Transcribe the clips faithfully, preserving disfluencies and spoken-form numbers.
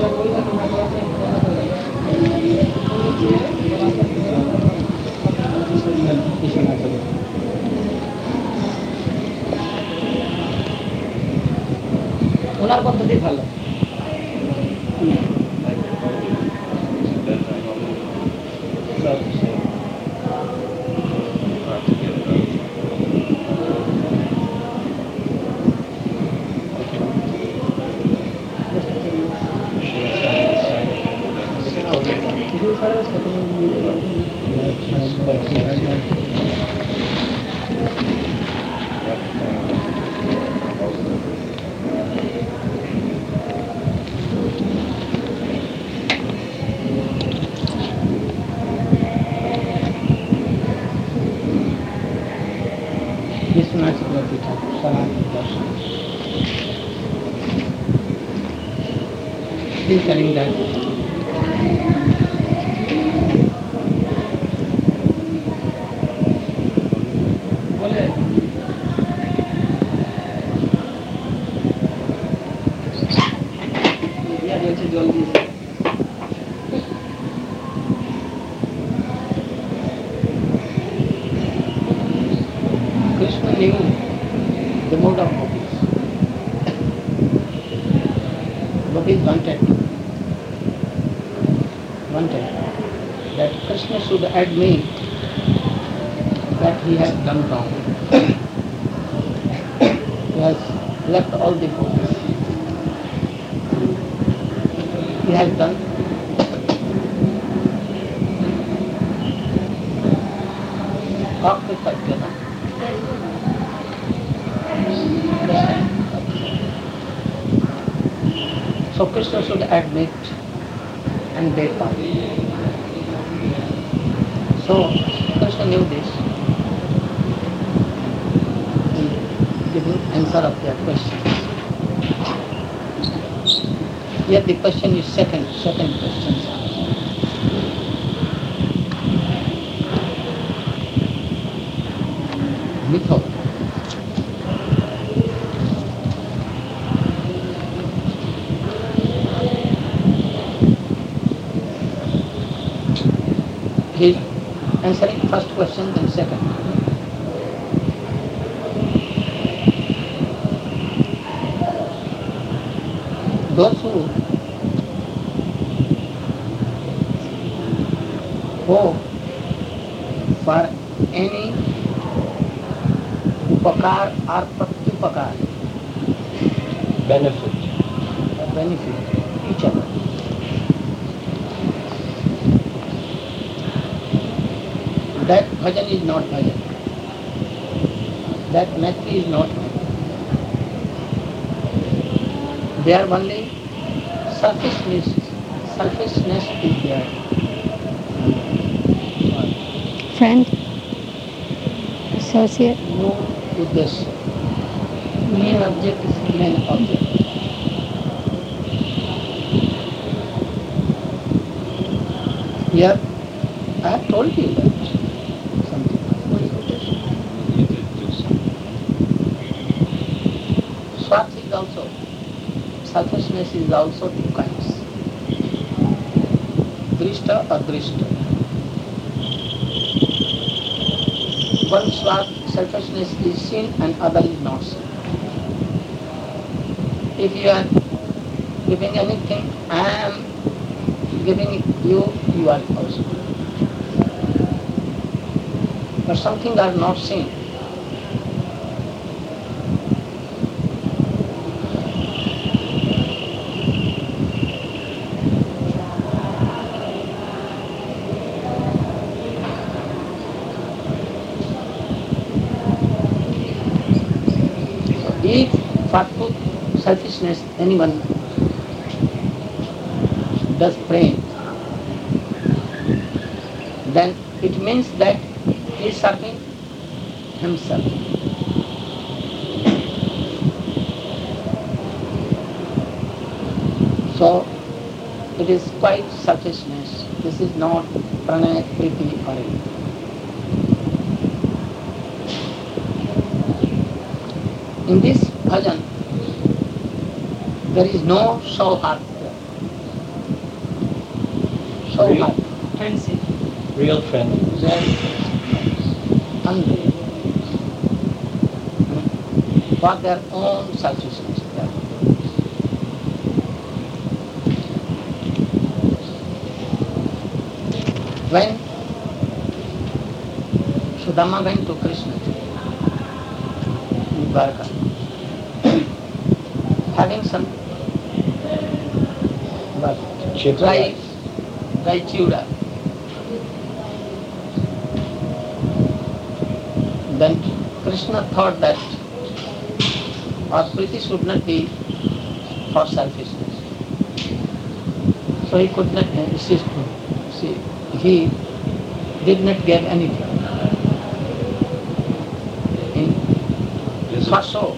ওনার পদ্ধতি ভালো। विश्वनाथ चक्रवर्ती ठाकुर सनातन दर्शन. Still telling that बोले या जैसे जल्दी से Krishna knew the mode of gopis. Gopis wanted, wanted that Krishna should admit that he has done wrong. He has left all the gopis. He has done Bhakti-Satyana. So Krishna should admit and depart. So Krishna knew this. He gave answer of their questions. Here the question is second, second question. Method. He is answering first question, then second. Those who hope for any upakar or pratyupakar, benefit, or benefit each other, that bhajan is not bhajan. That Maitri is not Maitri. There only selfishness, selfishness is there. Friend, associate, No uddesha. Main object is main object. Here, I have told you that. Swath is also, selfishness is also two kinds. Drishta or drishta. One swath, selfishness is seen and other is not seen. If you are giving anything, I am giving it you, you are also. But something are not seen. If for selfishness anyone does pray, then it means that he is serving himself. So it is quite selfishness. This is not pranaya, priti or anything. In this bhajan, there is no sauhartya. So real, hard. Friendship. real friendliness. Very unbelievable. For their own selfishness. When Sudama went to Krishna in Dwarka, having some but Chips dry, rice. dry chura, then Krishna thought that our priti should not be for selfishness. So he could not insist. See, he did not give anything. In, for so.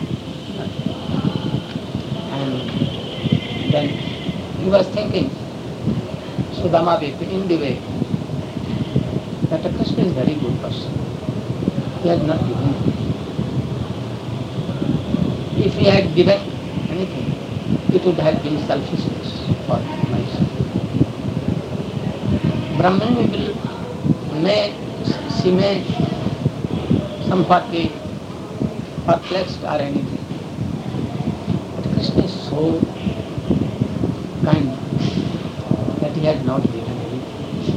And then he was thinking, Sudama in the way, that Krishna is a very good person. He has not given. If he had given anything, it would have been selfishness for myself. Brahman will may she may somewhat be perplexed or anything. But Krishna is so kind that he had not given anything.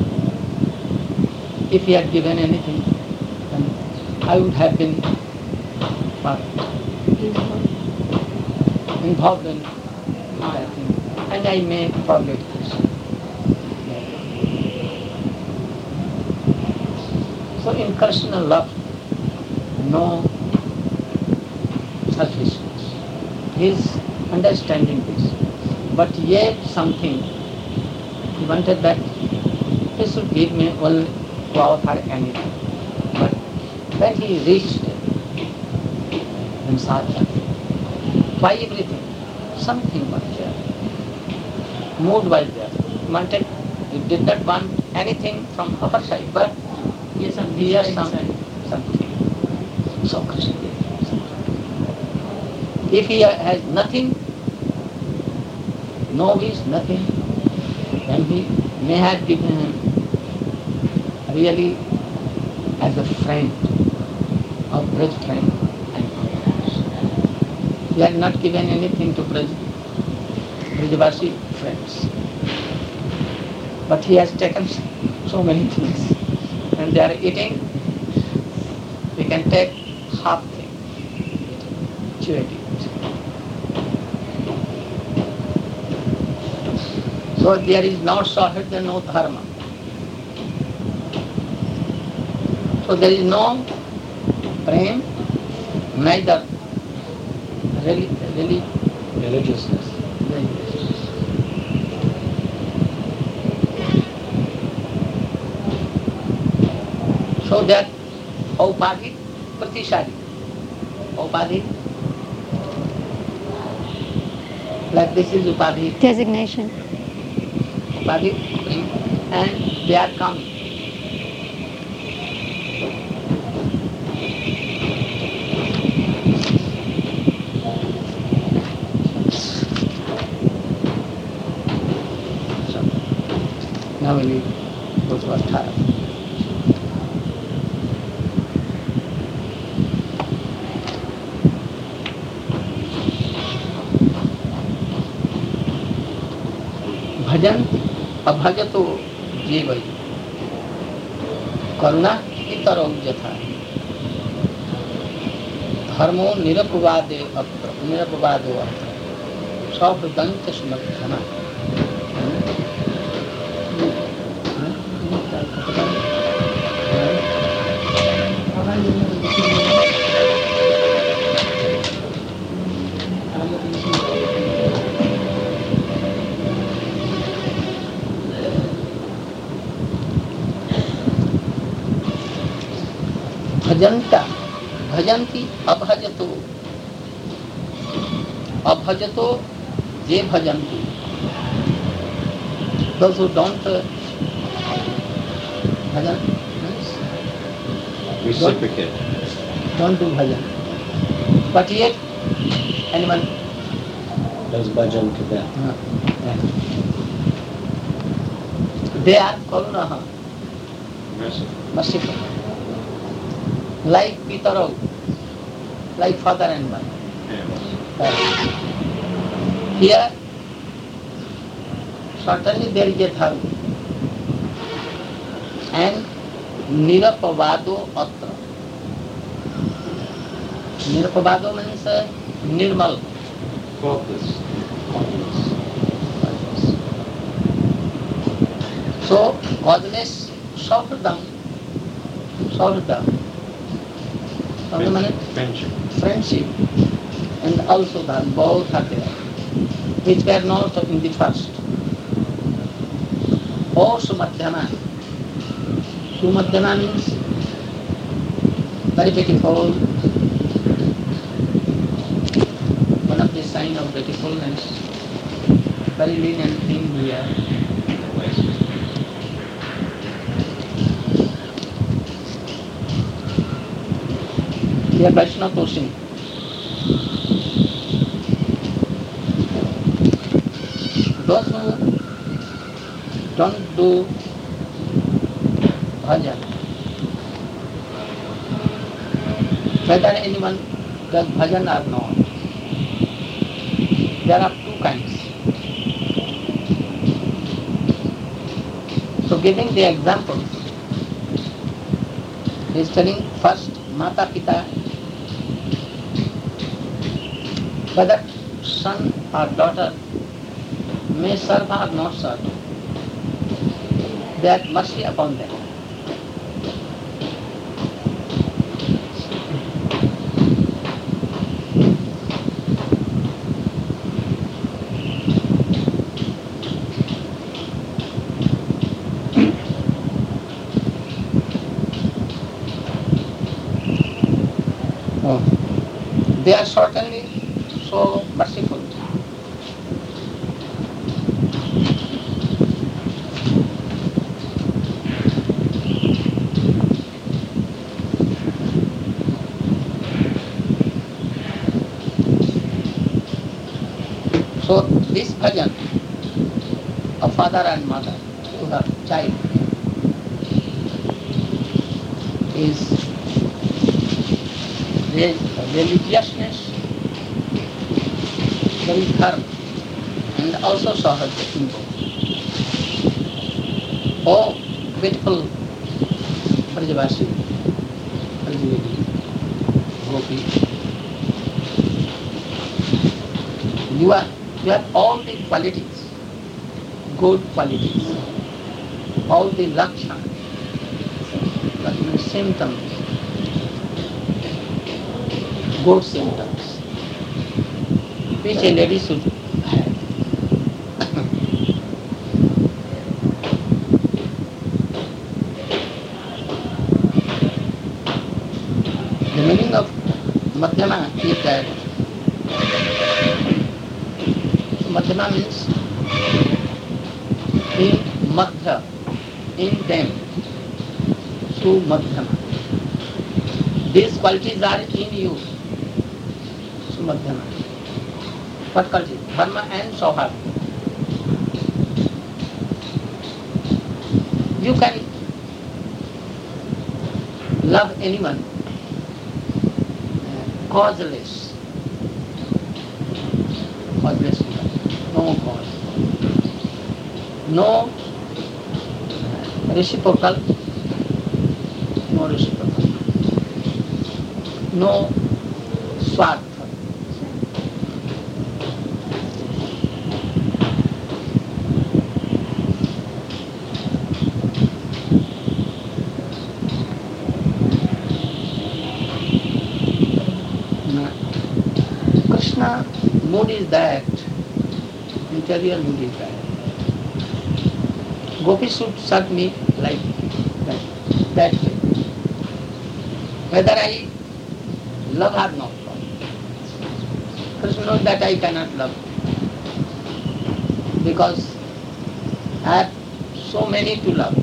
If he had given anything, then I would have been what, involved in my thing, and I may forget this. So in Krishna love, no selfishness. He is understanding this. But yet something, he wanted that he should give me only cloth or anything. But when he reached in Sadhana, why everything? Something was there. Mood was there. He wanted, he did not want anything from our side, but Yes, some he has inside. some, something. So Krishna gave him something. If he has nothing, no wish, nothing, then he may have given him really as a friend, a Braj friend. He had not given anything to Braj, Brajvasi friends. But he has taken so many things. And they are eating, we can take half thing, chew it. So there is no Sahidya, no Dharma. So there is no prem, neither really, really Religiousness. So that Upadhi, Pratishadi. Upadhi, like this is Upadhi, Designation. Upadhi, and they are coming. So, now we need go to Ashtara. भजन अभजतो जीव करुणा इतर यथा धर्मो निरपवादे अत्र निरपवादो अत्र सौहृदंत समर्थना भजंता भजंती अभजतो अभजतो ये भजंती those who don't uh, bhajan Reciprocate. don't, don't do bhajan but yet anyone Does bhajan to them. uh, yeah. They are karunaha, merciful. Like Pitarau, like father and mother. Yes. Here, certainly there is a dharma. And nirapavado atra. Nirapavado means uh, nirmal. Faultless. So, causeless Saurdam. Saurdam. Saurdam means Friendship. friendship. And also dharma, both are there, which were not in the first. O Sumadhyama. Sumadhyama means very beautiful. One of the signs of beautifulness. Very lean and thin here. Here Vaishnava Toshing. Those who don't do bhajan, whether anyone does bhajan or not, there are two kinds. So giving the example, he is telling first Mata Pita, whether son or daughter may serve or not serve, they have mercy upon them. Oh. They are certainly so merciful. So this bhajan of father and mother to her child is religiousness, very firm, and also sahaja in both. Oh, beautiful Brajavasi, Brajavasi, Gopi, you are you have all the qualities, good qualities, all the lakshana, symptoms, good symptoms, which a lady should have. The meaning of Madhyama is that Madhyama means in Madhya, in them, Su Madhyama. These qualities are in you, Su Madhyama. What qualities? Dharma and Saubhagya. You can love anyone causeless, causeless love, no cause, no reciprocal, no reciprocal, no swartha. Krishna mood is that, interior mood is that. Gopi should serve me like that, that way. Whether I love or not. Krishna knows that I cannot love. Because I have so many to love.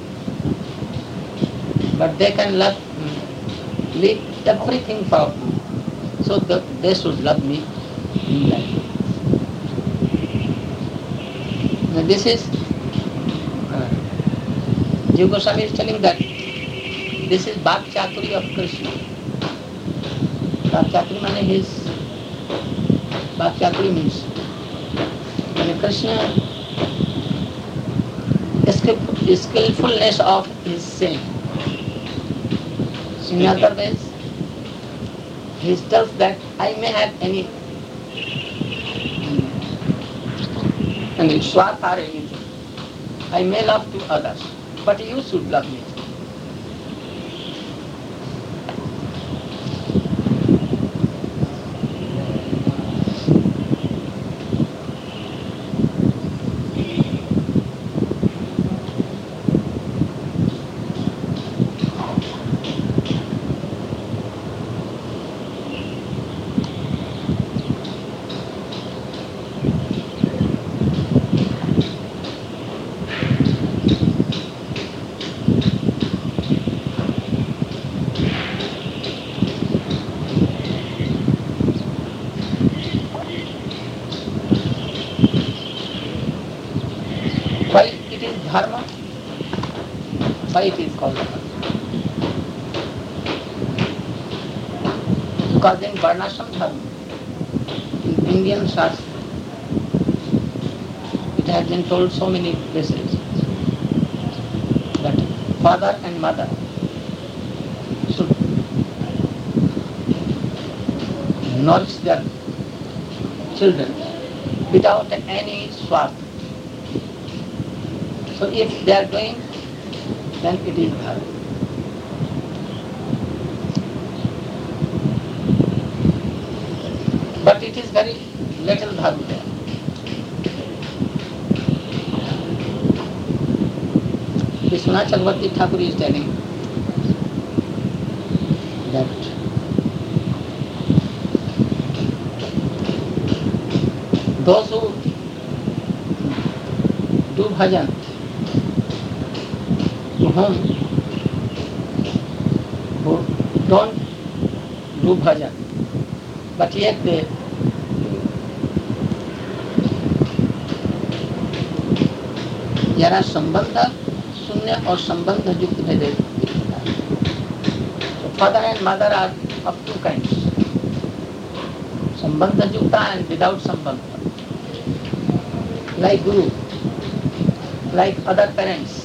But they can love, leave everything for me. So that they should love me in that way. Now this is uh, Jiva Goswami is telling that this is Bhak Chakuri of Krishna. Bhak Chakuri means his Bhak Chakuri means when Krishna skillfulness of his saying. In other ways, he tells that I may have any any swartha or anything. I may love to others, but you should love me. Why it is dharma? Why it is called dharma? Because in Varnashram dharma, in Indian Shastra, it has been told so many places that father and mother should nourish their children without any swarth. So if they are doing, then it is dharma. But it is very little dharma there. Vishwanath Chakravarti Thakur is telling that those who do bhajan, to whom who don't do bhajan, but yet they जरा संबंध शून्य और संबंध युक्त भेदे. So father and mother are of two kinds. Sambandha yukta and without sambandha. Like guru, like other parents,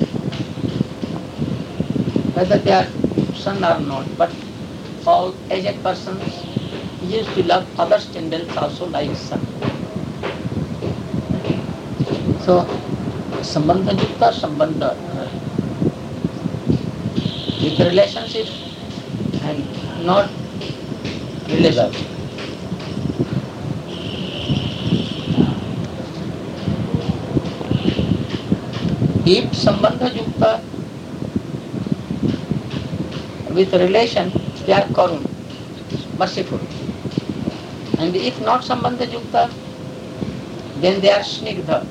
whether they are son or not, but all aged persons used to love other tendrils also like son. So Sambandha yukta, sambandha with relationship and not relationship. If sambandha yukta with relation, they are karun, merciful. And if not sambandha yukta, then they are snigdha.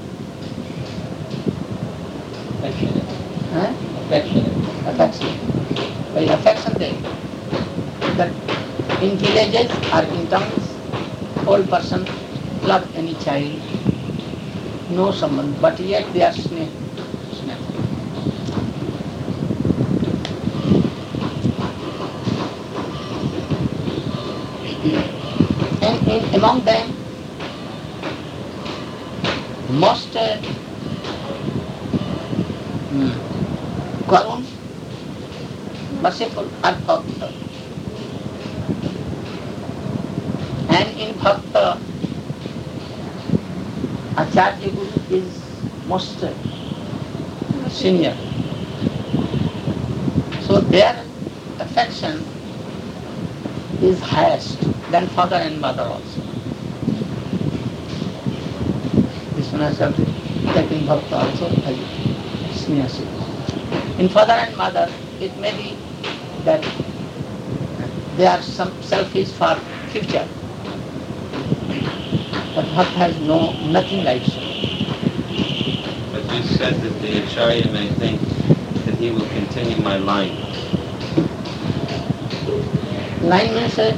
Affectionate. Huh? Affectionate. Affection. By affection they, that in villages or in towns, old person love any child, no sambandha, but yet they are snake. And in, among them, most uh, hmm, karun, merciful are bhakta. And in bhakta, Acharya Guru is most uh, senior. So their affection is highest than father and mother also. Vishwanath Chakravarti taking bhakta also has sneership. In father and mother, it may be that they are some selfish for future, but bhakta has no nothing like so. But you said that the Acharya may think that he will continue my line. Line means uh,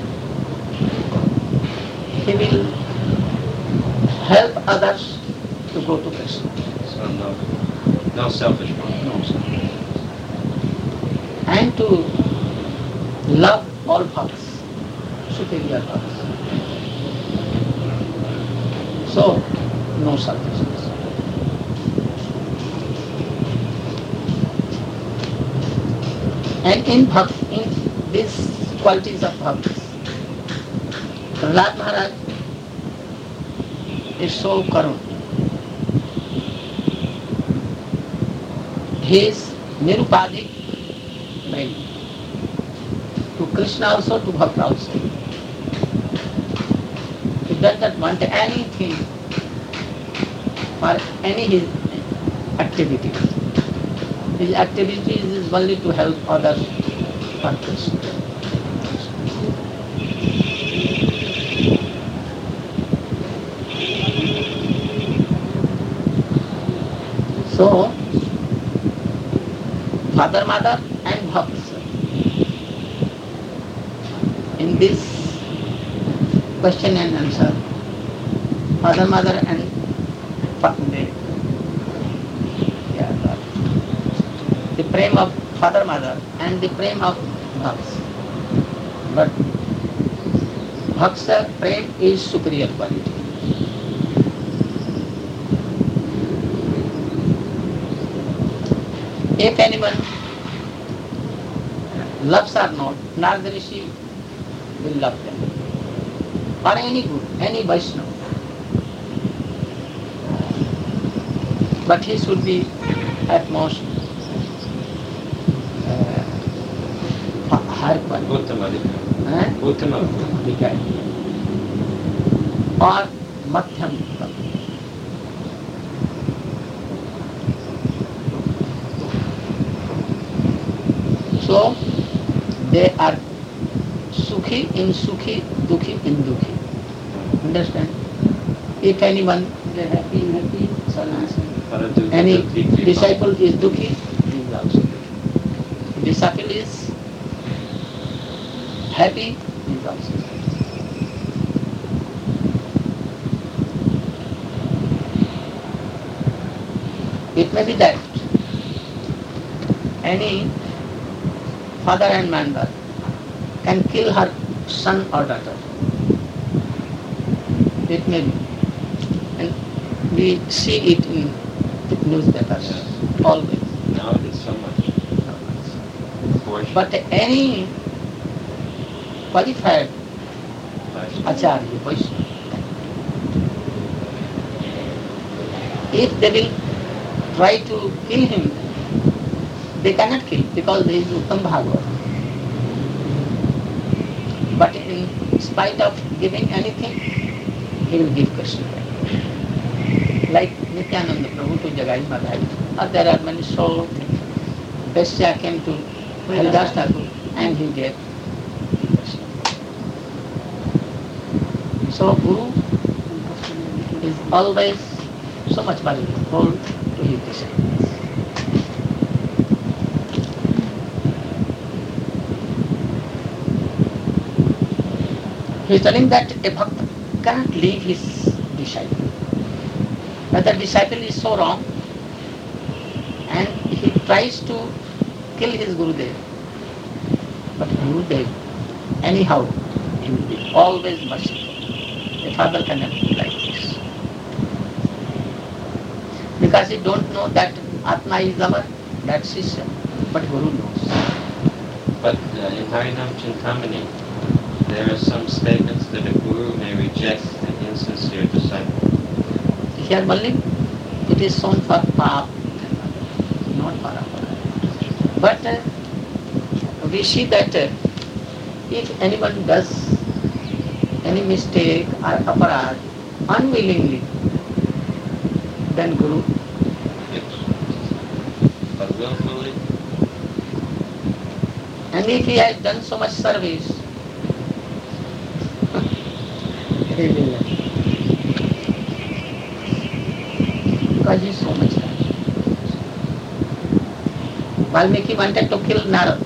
he will help others to go to Krishna. So no, no selfish one. No, sir. and to love all bhakts, superior bhakts. So, no selfishness. And in bhakt, in these qualities of bhakts, Prahlad Maharaj is so karun. He is nirupadik prem. To Krishna also, to Bhakta also. He does not want anything for any his activities. His activities is only to help others for Krishna. So, father, mother and bhakts. In this question and answer, father, mother and the, yeah, the prem of father, mother and the prem of bhakts. But bhakts prem is superior quality. If anyone loves or not, Narada Rishi will love them. Or any guru, any Vaishnava. But he should be at most uh, higher quality. Uttama Eh? Uttama. Or Madhyam. So, they are Sukhi in Sukhi, Dukhi in Dukhi. Understand? If anyone is happy in happy, any disciple is Dukhi, he is also Dukhi. Disciple is happy, he is also happy. It may be that any father and mother can kill her son or daughter. It may be. And we see it in newspapers Yes. always. Now it is so much. Abortion. But any qualified Acharya, Vaishnava, if they will try to kill him, they cannot kill because he is Uttam Bhagavad. But in spite of giving anything, he will give Krishna. Like Nityananda Prabhu to Jagai Madhai. Or there are many so Vaishya came to Haridas Thakur and he gave Krishna. So Guru is always so much valuable to his disciples. He is telling that a bhakta cannot leave his disciple. But the disciple is so wrong and he tries to kill his Gurudev. But Gurudev, anyhow, he will be always merciful. A father cannot be like this. Because he don't know that Atma is our, that Shishya, but Guru knows. But uh, in Harinam Chintamani, there are some statements that a guru may reject an insincere disciple. Here only it is shown for Paap, not for Aparad. But uh, we see that uh, if anyone does any mistake or Aparad unwillingly, then Guru. Yes. But willfully, And if he has done so much service, he will not. Because he is so much time. Valmiki wanted to kill Narad.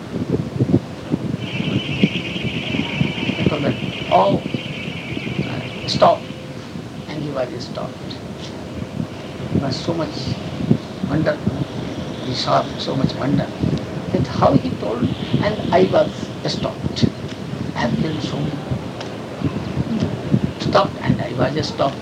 He told him, oh, stop. And he was stopped. He was so much wonder. He saw so much wonder. That how he told, and I was stopped. I have killed so many. Stopped, and I was stopped.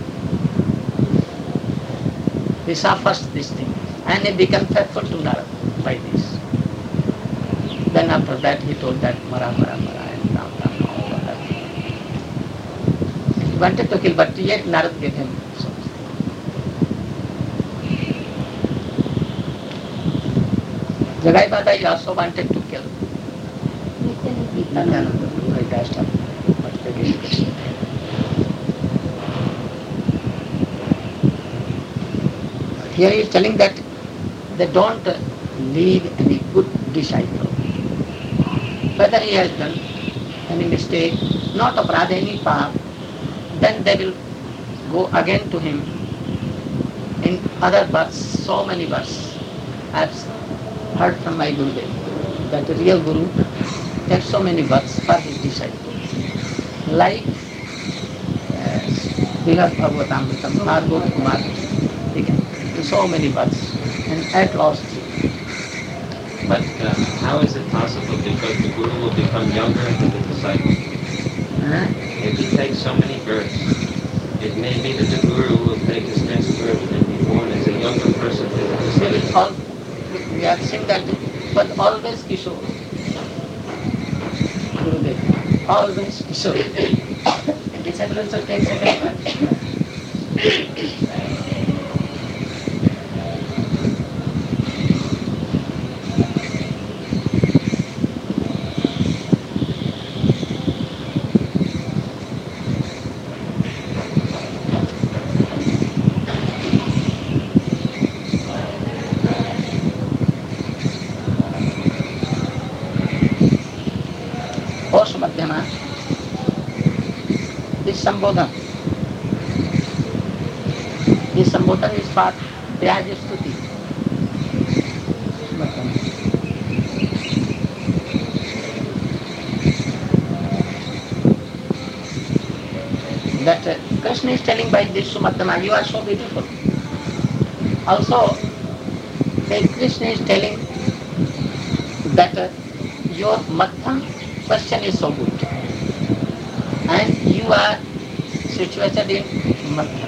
He saw first this thing, and he became faithful to Narada by this. Then after that he told that Mara, Mara, Mara, and Ram, Ram, all that. He wanted to kill, but yet Narada gave him something. Jagai Bhadai also wanted to kill Nityananda. I dashed up, but they didn't get it. Here he is telling that they don't leave any good disciple. Whether he has done any mistake, not aparadha, any path, then they will go again to him in other births, so many births. I have heard from my Gurudev that the real Guru takes so many births for his disciples. Like Vilas Bhagavatamritam, Margot Kumar, he can do so many births and at last. But uh, how is it possible? Because the Guru will become younger than the disciple. Huh? If he takes so many births, it may be that the Guru will take his next birth and be born as a younger person than the disciple. All, we are saying that, but always Kishore. Gurudev, always Kishore. Disciple also takes second birth. Sambodhan. This Sambodhan is part Vyaj Stuti. That uh, Krishna is telling by this Sumadhyama, you are so beautiful. Also, uh, Krishna is telling that uh, your Madhyam question is so good. And you are situated in Madhya.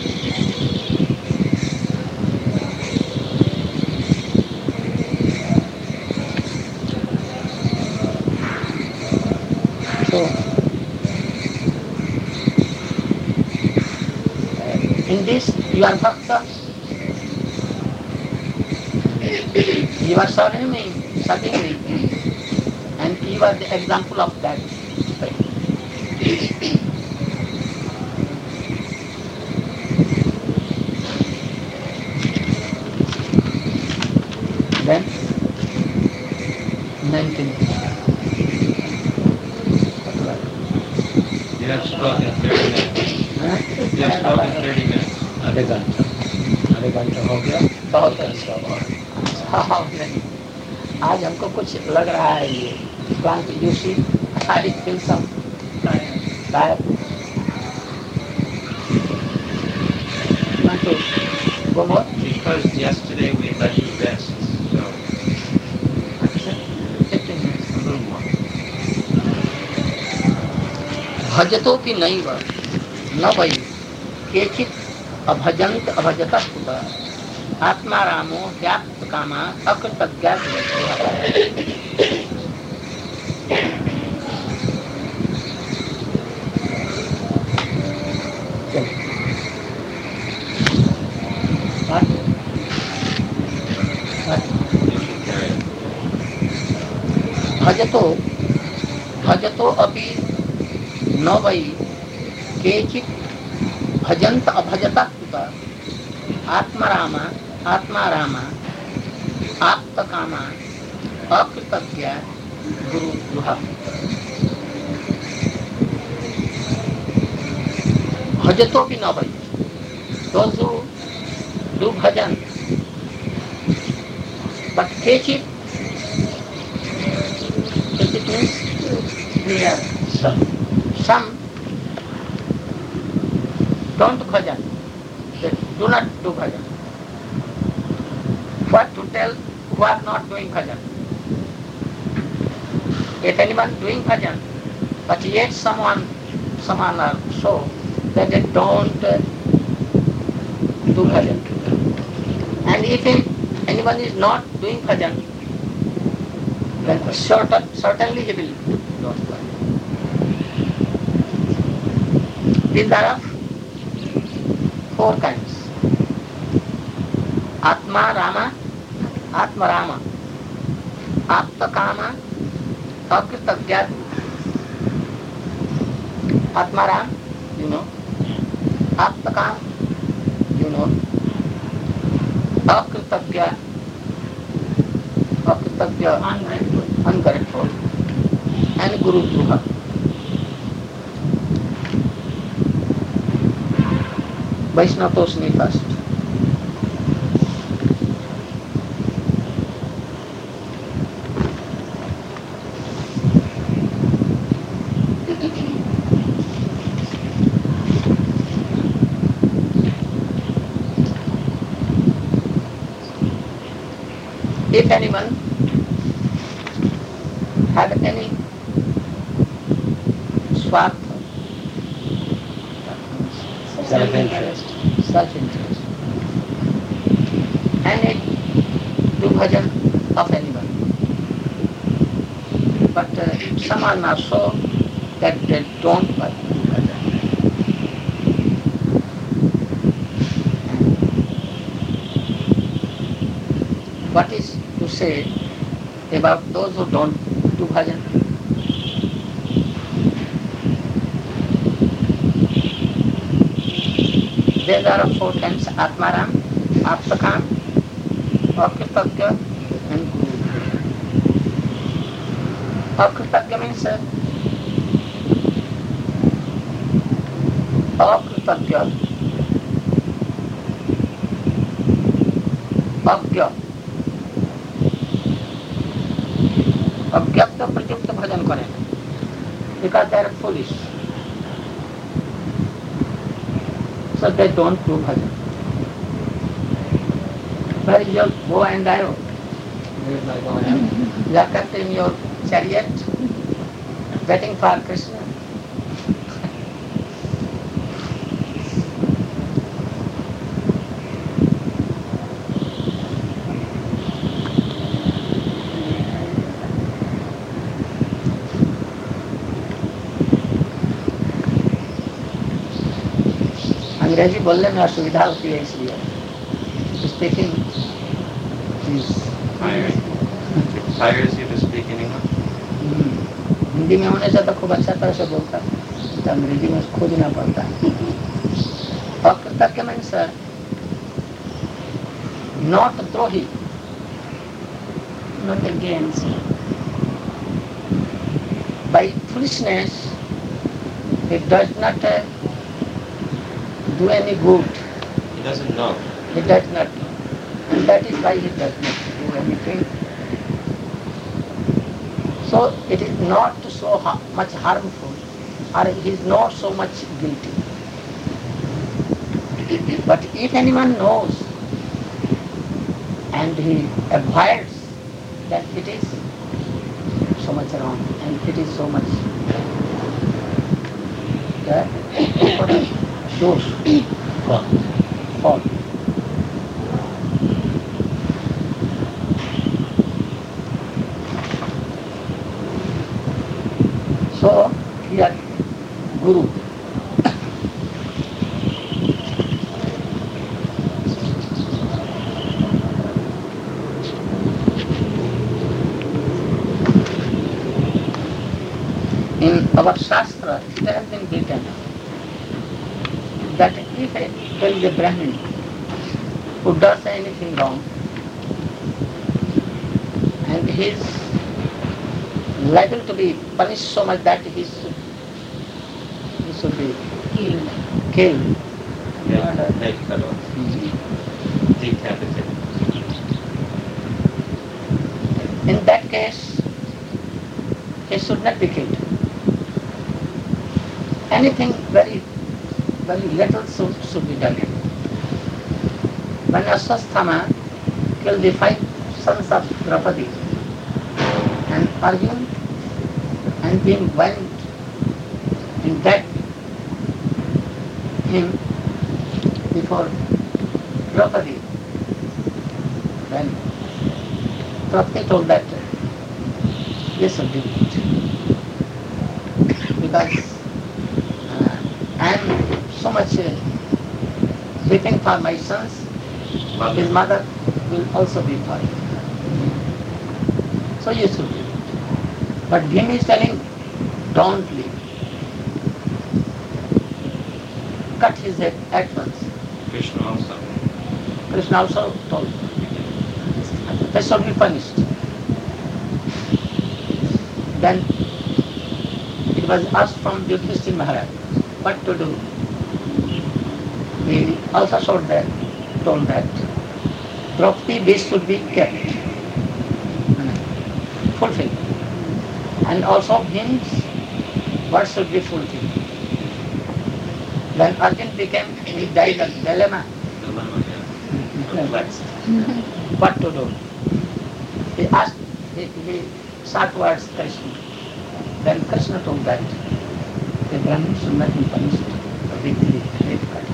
So, in this you are Bhakta. You are serving me, serving me. And you are the example of that. Then, nineteen. You have spoken thirty minutes. Huh? You have spoken thirty minutes. आधे घंटा आधे घंटा हो गया बहुत अच्छा हाँ नहीं आज हमको कुछ लग रहा है ये क्लांत you see I feel some tired want to go more? Because yesterday we let you rest, so fifteen minutes. a little more. भजतो की नहीं वह न भई केचित अभजंत अभजता सुता आत्मा रामो व्याप्त कामा अकृतज्ञा भजतो भजतो अपि न वै केचित् भजन्त अभजता कुता आत्मारामा आत्मारामा आप्तकामा अकृतज्ञ गुरु दुहा भजतो भी न वै those who do bhajan but केचित् it means near some. Some don't bhajan. They do not do bhajan. What to tell who are not doing bhajan? If anyone doing bhajan, but yet someone, someone are so that they don't uh, do bhajan. And if anyone is not doing bhajan, then certain, certainly he will not do bhajan. These are of four kinds. Atma Rama, Atma Rama, Apta Kama, Akritagya. Atma Ram, you know. Apta Kama, you know. Akritagya, Akritagya, ungrateful, ungrateful, and Guru Druha. Vaishnavosni first. If anyone have any swartha, Self-interest. self-interest, and it do bhajan of anyone, but uh, some are not so that they don't do bhajan. What is to say about those who don't do bhajan? There are four kinds: Atmaram, Aptakam, Akritagya, and Guru. Akritagya means uh, Akritagya, Agya. अज्ञात प्रयुक्त भजन करें because they are foolish, so they don't do bhajan. Where is your bow and arrow? You are kept in your chariot waiting for Krishna. अंग्रेजी बोलने में असुविधा होती है इसलिए speaking Tires you to speak in English? हिंदी में होने से तो खूब अच्छा तरह से बोलता तो अंग्रेजी में खोजना पड़ता है। अकृतज्ञ मीन्स नॉट द्रोही, not against. By foolishness it does not uh, do any good. He doesn't know. He does not know. And that is why he does not do anything. So it is not so ha- much harmful, or he is not so much guilty. But if anyone knows and he avoids, that it is so much wrong and it is so much uh, dosh, Fault. fault. So here Guru. In our Shastra, it has been written that if a, there is a Brahmin who does anything wrong and he is liable to be punished so much that he should, he should be Killed. killed. Yeah, Murdered. make cut off. Decapitate. In that case, he should not be killed. Anything very, very little should, should be done. When Ashwasthama killed the five sons of Draupadi, and Arjuna and being went in that him before Draupadi, then Draupadi told that this will do it. Because uh, I am so much uh, waiting for my sons, his mother will also be for him. So you should do it. But Bhim is telling, don't leave. Cut his head at once. Krishna also. Krishna also told, they shall be punished. Then it was asked from Yudhishthira Maharaj what to do. He also showed that, told that Draupadi wish should be kept, fulfilled. And also Bhim's what should be fulfilled. Then Arjun became, he died of dilemma. Dilemma, yeah. Perplexed. What to do? He asked, he, he sought towards Krishna. Then Krishna told that the Brahmin should not be punished with the head cut.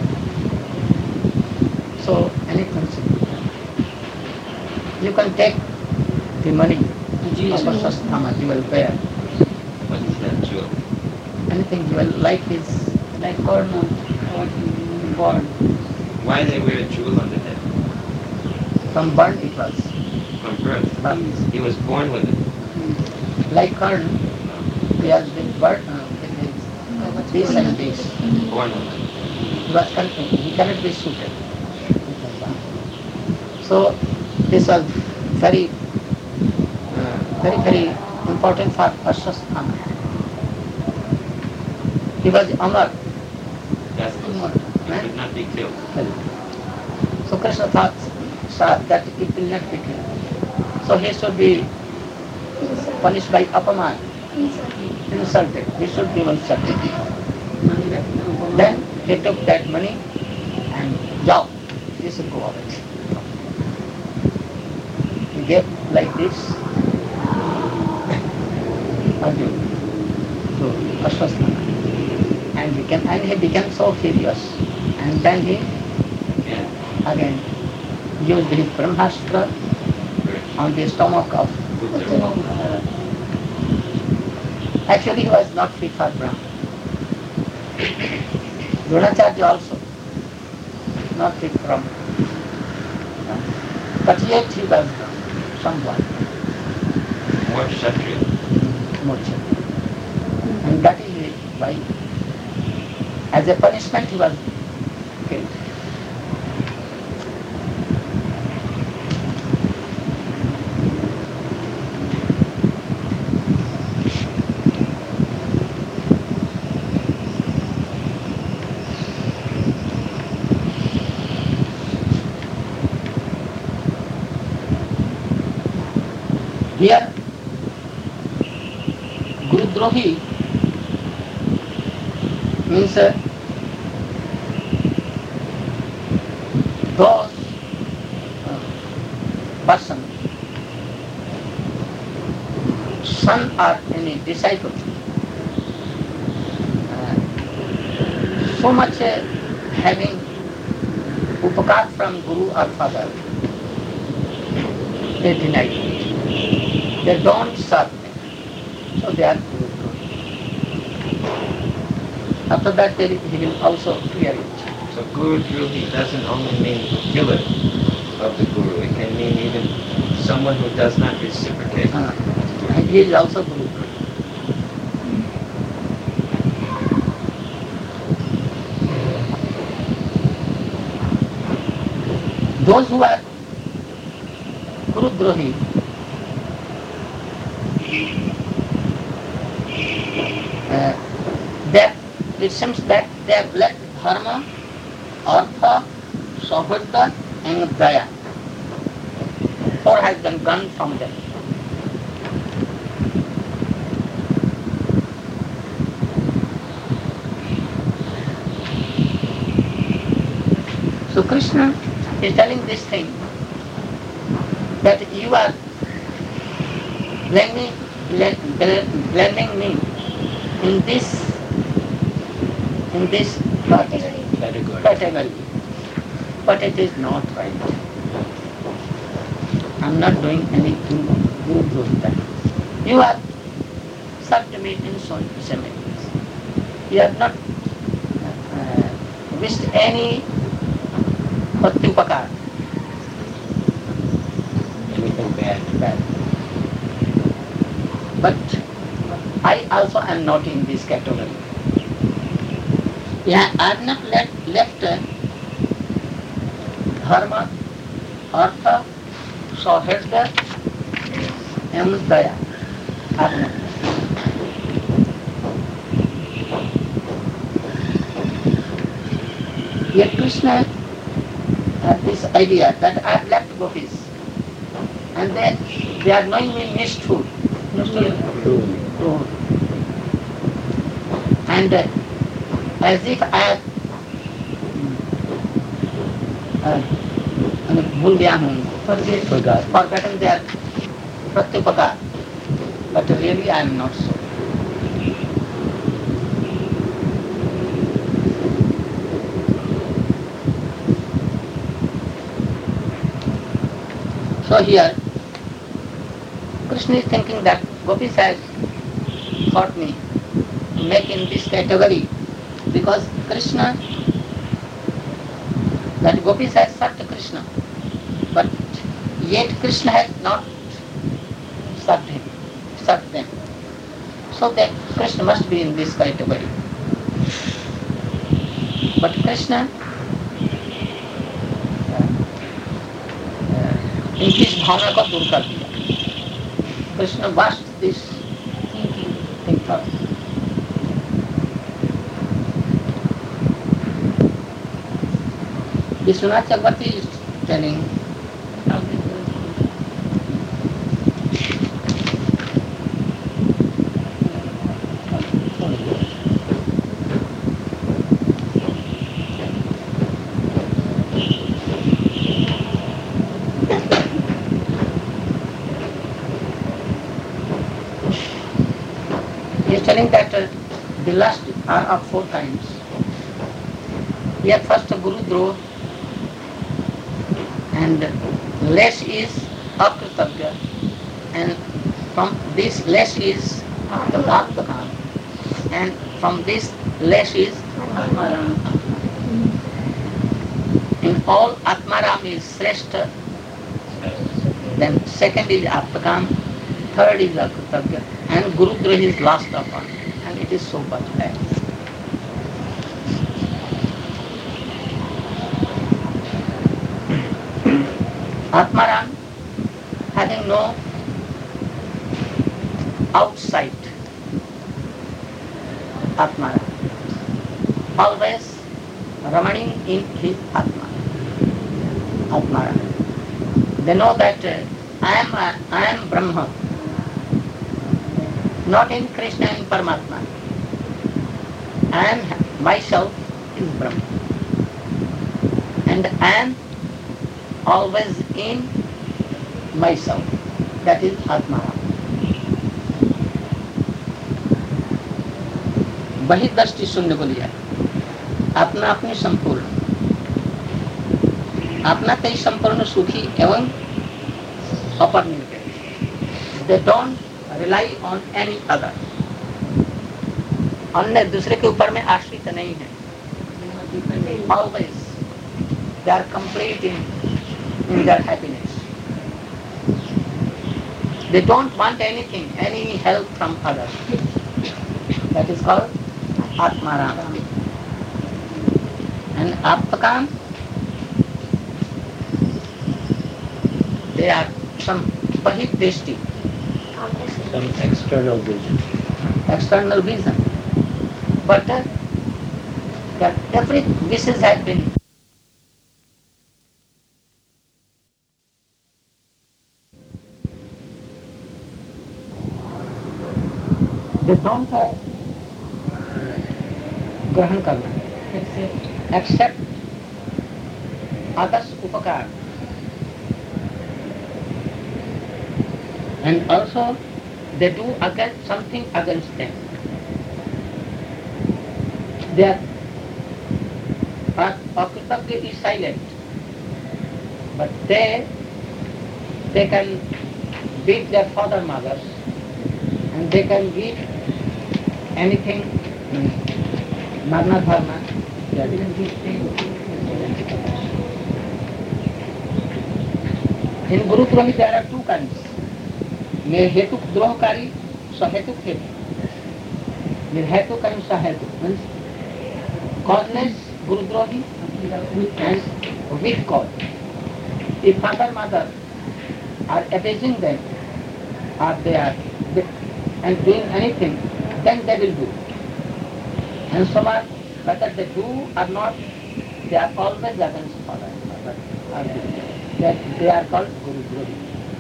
So anything should be done. You can take the money of a Shasthama, you will bear. What is that jewel? Anything you will like is like ornament or gold. Why they wear a jewel on the head? From birth it was. From birth. Birth. He was born with it. Like corn, he has been birth uh, with this and this. Born with it. He, was con- he cannot be suited. So this was very, uh, very, very important for Ashwasthama. He was Amar. That's it. Amar, He right? could not be killed. So Krishna thought saw that it will not be killed. So he should be punished by Apaman, insulted. He should be insulted. Then he took that money and Jao, he should go away. He gave like this Arjun to Ashwasthama. And he became, and he became so furious. And then he Again. again used his Brahmastra on the stomach of Uttara. Actually he was not fit for Brahma. Dronacharya also not fit from Brahma. But yet he was someone More Kshatriya. more gentle. And that is why as a punishment he was killed. Here, Guru Drohi means uh, those uh, person, son or any disciple, uh, so much uh, having upakar from Guru or Father, they deny it. They don't serve them. So they are Guru Drohi. After that they, he will also clear it. So Guru Drohi doesn't only mean killer of the Guru. It can mean even someone who does not reciprocate. Uh, and he is also Guru Drohi. Those who are Guru Drohi, uh, that it seems that they have left dharma, artha, saubhadra and daya. Four has been gone from them. So Krishna is telling this thing that you are blaming ble- ble- blaming me in this in this Category. category. But it is not right. I'm not doing anything good with that. You have served me in so so many ways. You have not uh, wished any patyupakar, Anything bad. bad. But I also am not in this category. Yeah, I have not left, left uh, dharma, artha, sauhirda, and daya. I have not. Yet Krishna had this idea that I have left gopis and then they are knowing me misthur. True. And uh, as if I have uh, भूल गया हूँ Forgot. forgotten their pratyupakar. But really I am not so. So here, Krishna is thinking that Gopis has taught me to make in this category because Krishna, that Gopis has served Krishna, but yet Krishna has not served him, served them. So that Krishna must be in this category. But Krishna इनकी इस भावना को दूर कर दिया. Krishna washed this thing first. Vishwanath Chakravarti is telling he is telling that uh, the last are of four kinds. Here first Guru Droh and less is akritagya, and from this less is the bhaktakan, and from this less is atmaram. In all atmaram is sreshta, then second is aptakam, third is akritagya, and Guru Droh is last of all, and it is so much bad. Atmaram having no outside, Atmaram always remaining in his Atma, Atmaram. They know that uh, I am uh, I am Brahma, not in Krishna and Paramatma. I am myself is Brahma, and I am always in myself, that is Atmaram. वही दृष्टि शून्य को लिया, अपना अपनी संपूर्ण, अपना कई संपूर्ण सुखी एवं अपरिनिर्भर. They don't rely on any other. अन्य दूसरे के ऊपर में आश्रित नहीं है. Always they are complete in in their happiness. They don't want anything, any help from others. That is called Atmaram. And Aptakam, they are some Bahidrishti, Some external vision. external vision. But uh, that every wishes has been they don't have ग्रहण करना, accept others उपकार, and also they do against something against them. Their Akritagya is silent, but they they can beat their father mothers and they can beat anything, Marna Dharma, they can beat in Guru Drohi there are two kinds. Nirhetuk Drohkari, Sahetuk Hetu. Nirhetuk and Sahetuk means causeless Guru Drohi and with cause. If father mother are abusing them or they are and doing anything, then they will do. And so much, whether they do or not, they are always against father and mother. That they are called Guru Drohi.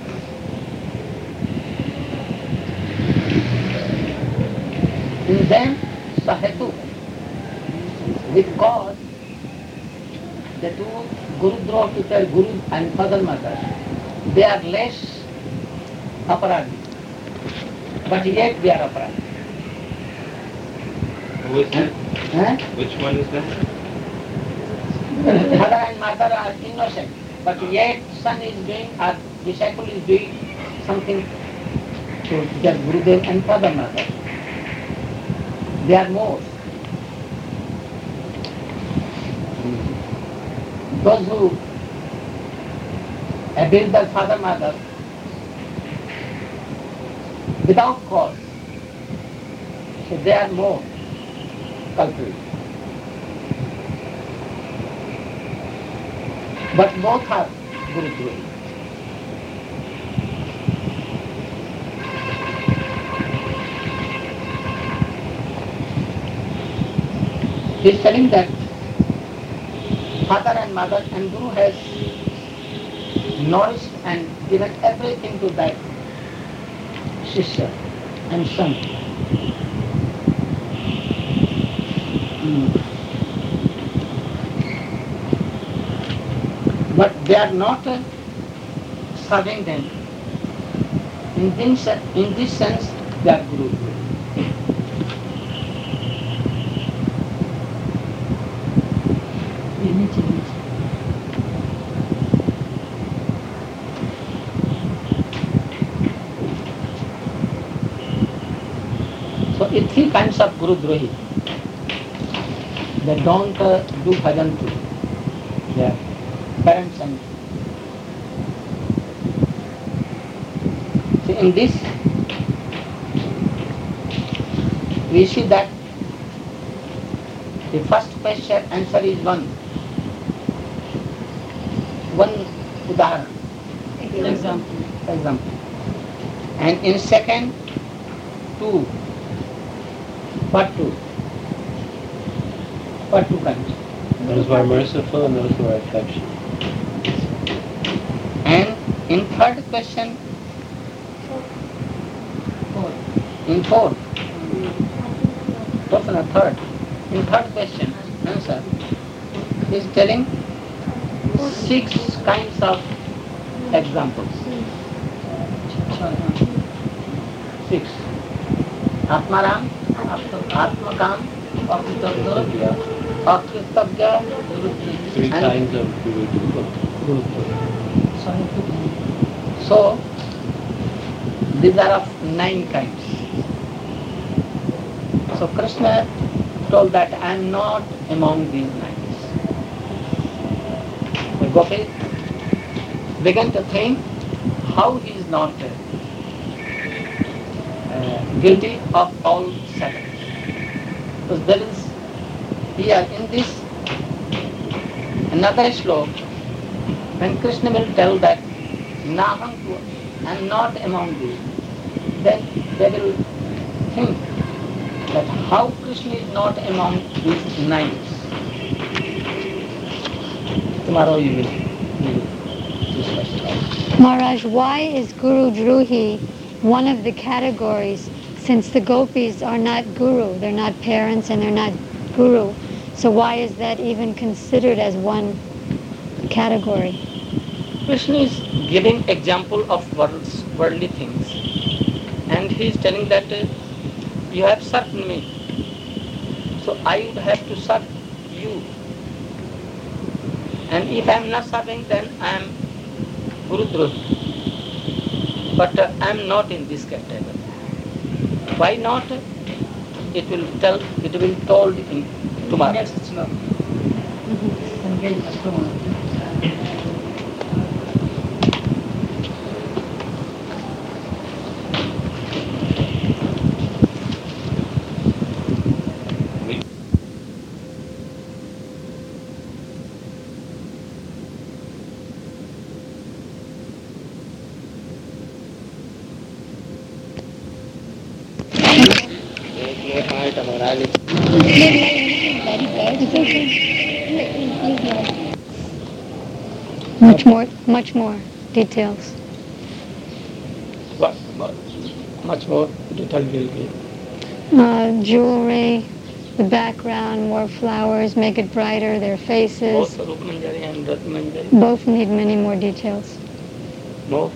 In them, Sahetu, with cause, they do Guru Drohi to their Guru and father mother. They are less aparadi, but yet they are aparadi. Who is that? Huh? Which one is that? Father and mother are innocent, but yet son is doing or disciple is doing something to their Gurudev and father mother. They are more. Those who abuse their father mother without cause, so they are more culprit. But both are Guru Drohi. He is telling that father and mother and Guru has nourished and given everything to that sister and son. Mm. But they are not uh, serving them. In this, in this sense, they are Guru. So, it's three kinds of Guru Drohi. They don't uh, do bhajan to their parents and see, in this we see that the first question answer is one one udaharan example example and in second two but two but two kinds. Those who are merciful and those who are affectionate. And in third question, in fourth, what's the third? In third question, answer, he is telling six kinds of examples. Six. Atmaram, Atmakam, Akritagya, Akritagya, Three and kinds of Guru Drohi. so, these are of nine kinds. So Krishna told that I am not among these nines. The Gopis began to think how he is not uh, guilty of all seven. Because there is here in this another slok, when Krishna will tell that Naham tu, I am not among these, then they will think that how Krishna is not among these nines. Tomorrow you will, you will discuss. Maharaj, why is Guru Drohi one of the categories, since the gopis are not guru, they're not parents and they're not guru, so why is that even considered as one category? Krishna is giving example of worlds, worldly things, and he is telling that uh, you have served me, so I would have to serve you. And if I am not serving, then I am Gurudrohi. But uh, I am not in this category. Why not? It will tell. It will be told in tomorrow. Next sloka. Engage the stone. Much more, much more details. What, what, much more detail will give. Uh, jewelry, the background, more flowers, make it brighter, their faces. Both Rup Manjari and Rat Manjari. Both need many more details. No.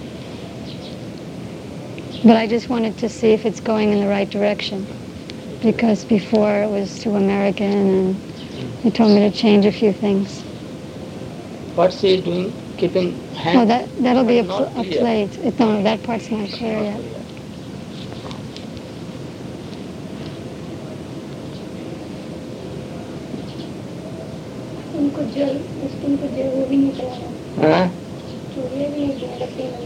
But I just wanted to see if it's going in the right direction. Because before it was too American and he told me to change a few things. What she is doing, keeping hand. Oh, that, that'll be a, pl- Not a clear. plate. It, no, that part's not clear yet. उनको जल उनको जल वो भी नहीं चलाना हाँ? चूड़ियाँ भी नहीं चला लगती हैं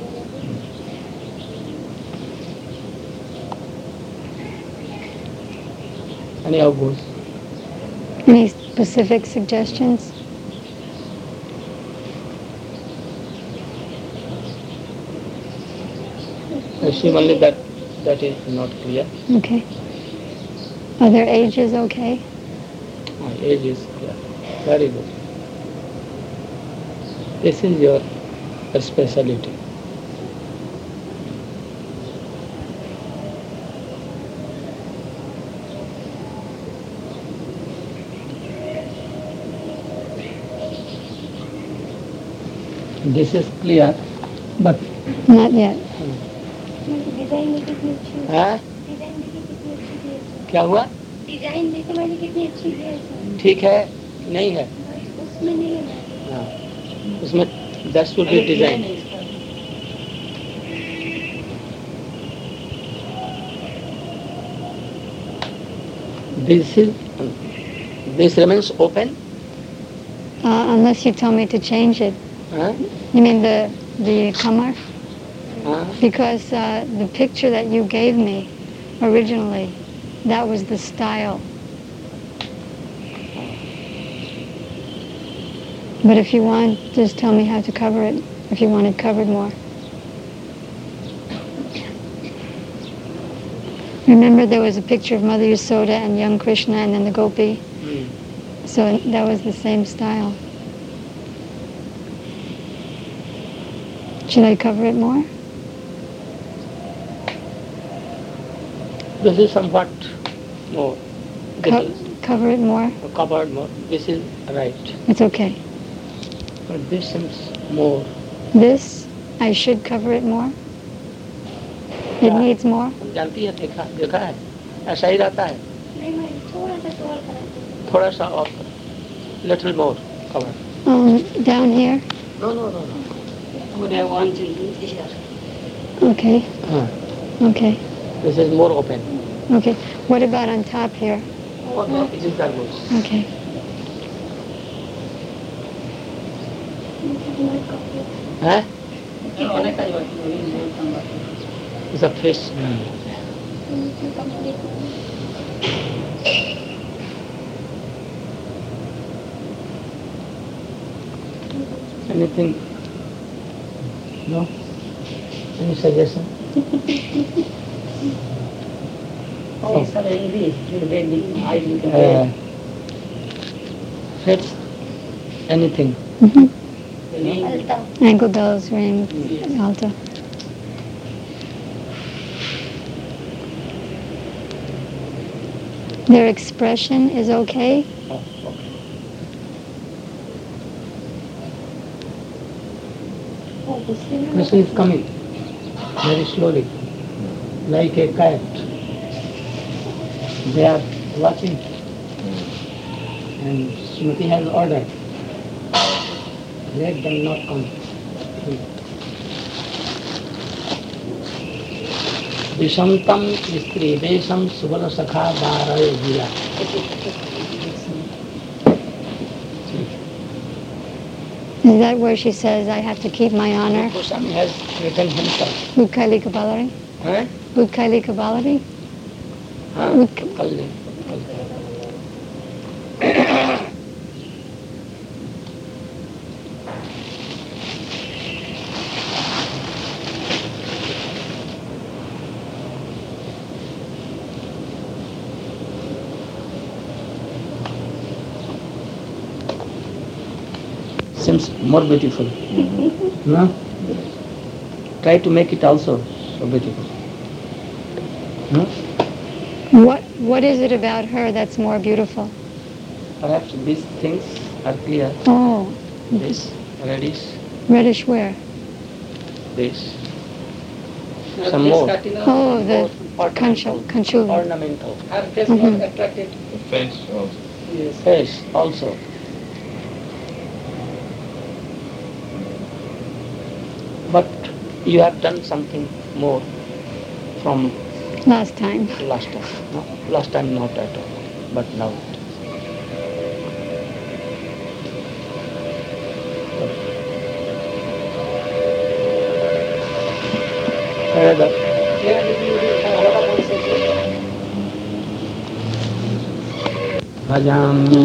Anyhow goes. Any specific suggestions? I see only that that is not clear. Okay. Are their ages okay? My age is clear. Very good. This is your speciality. This is clear, but Not yet. Design भी कितनी अच्छी है हाँ? Design भी कितनी अच्छी है क्या हुआ? डिजाइन देखो वाली कितनी अच्छी है ठीक है, नहीं है? उसमें नहीं है हाँ. उसमें that should be design. This is this remains open. Uh, unless you tell me to change it. Huh? You mean the, the kamar? Huh? Because uh, the picture that you gave me originally, that was the style. But if you want, just tell me how to cover it, if you want it covered more. Remember there was a picture of Mother Yasoda and young Krishna and then the gopi? Mm. So that was the same style. Should I cover it more? This is somewhat more. This Co- is cover it more? covered more. This is right. It's okay. But this seems more. This, I should cover it more? It Yeah. needs more? जानती है, देखा देखा है, ऐसा ही रहता है. नहीं मैं थोड़ा सा तो और करा थोड़ा सा और, little more cover. Um, down here? No, no, no, no. Would I want to do here? Okay, हाँ. okay, This is more open. okay. What about on top here? It is that good. Okay. Huh? होने का ही बात है, वही बोलता हूँ बात। It's a fish. Anything? No? Any suggestion? Oh, sir, English, you bend I will do Uh, fits? Anything? hmm हलता Ankle bells, ring, altar. Their expression is okay? Oh, okay. और दूसरे में Krishna is coming very slowly. like a cat. They are watching, and Smriti has ordered, let them not come. Vishamtam istri vesham subala sakha bharaya jira. Is that where she says, I have to keep my honor? Goswami has written himself. Budkaili Kabbalari? Huh? Budkaili Kabbalari? Huh? Bud- Kalli. Seems more beautiful. No? Try to make it also so beautiful. No? What What is it about her that's more beautiful? Perhaps these things are clear. Oh, This reddish, reddish where? this. Some more. Oh, the conchal, conchul. Ornamental. Her face Mhm. more attractive. The face of Face also. But you have done something more from Last time. last time. No? Last time not at all, but now. Further. Bhajami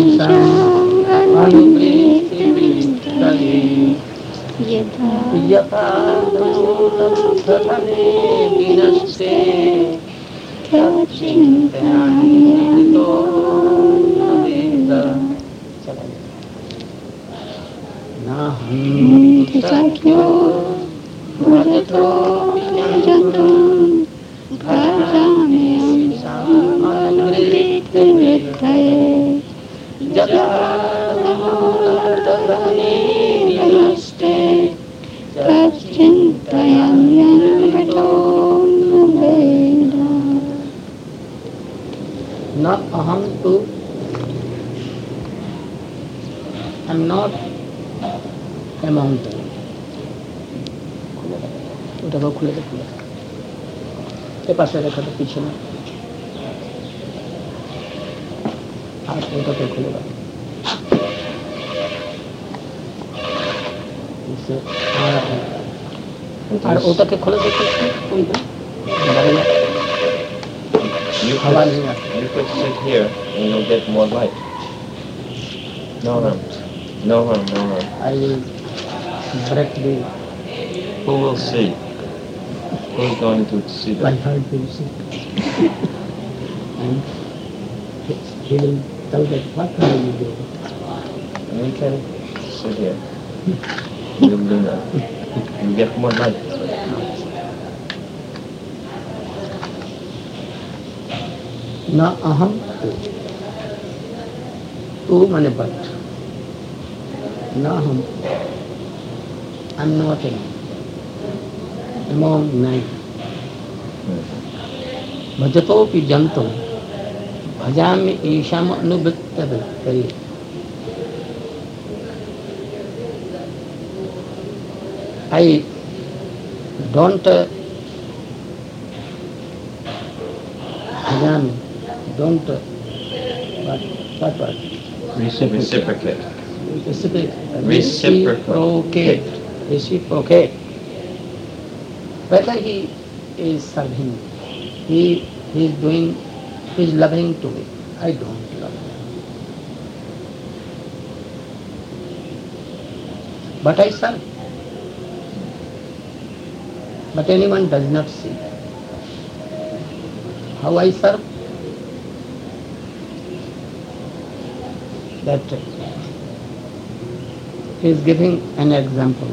Sam Yatha Sathane Vinaste Tachintayamito Naveda Naham Sakyo Bhajato Jantam Bhajami Samangrite Vrithaye Jata Tathane Vinaste Tachintayamito Naveda Na aham tu, I am not among them. ওটাকেও খুলে দে খুলে এ পাশে রেখে দে পিছনে আর ওটাকে খুলে দাও আর ওটাকে খুলে দেখি কোনটা you How are could, you? you could sit here and you'll get more light. No harm. No harm, no harm. I will break the Who will see? Who's going to see my that? heart will see. And he will tell that what are you doing? You can sit here. You'll do that. You get more light. Na aham tu. Tu mane but. Na aham. I am not alone. Among nine. Bhajatopi jantam. Bhajami isham anubritta vrittari. I don't uh, bhajami. Don't uh, what what what Reciprocate. reciprocate Reciprocate. reciprocate whether he is serving he he is doing he is loving to me I don't love him but I serve but anyone does not see how I serve that he is giving an example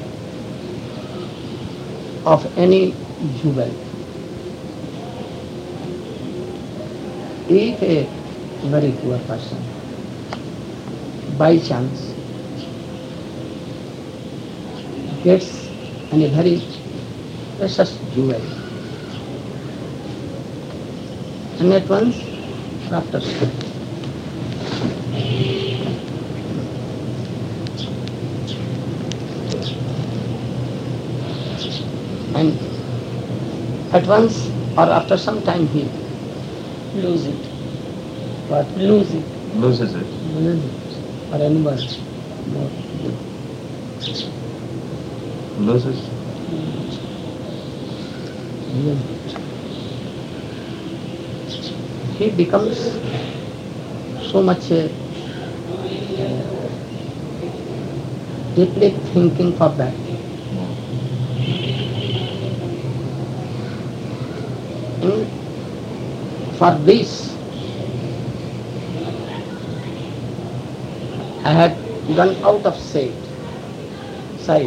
of any jewel. If a very poor person by chance gets any very precious jewel And at once, after some. And at once or after some time he Lose it. what Lose it. Loses it. loses or animal more Loses. he becomes so much uh, deeply thinking for that. And for this, I had gone out of sight, sight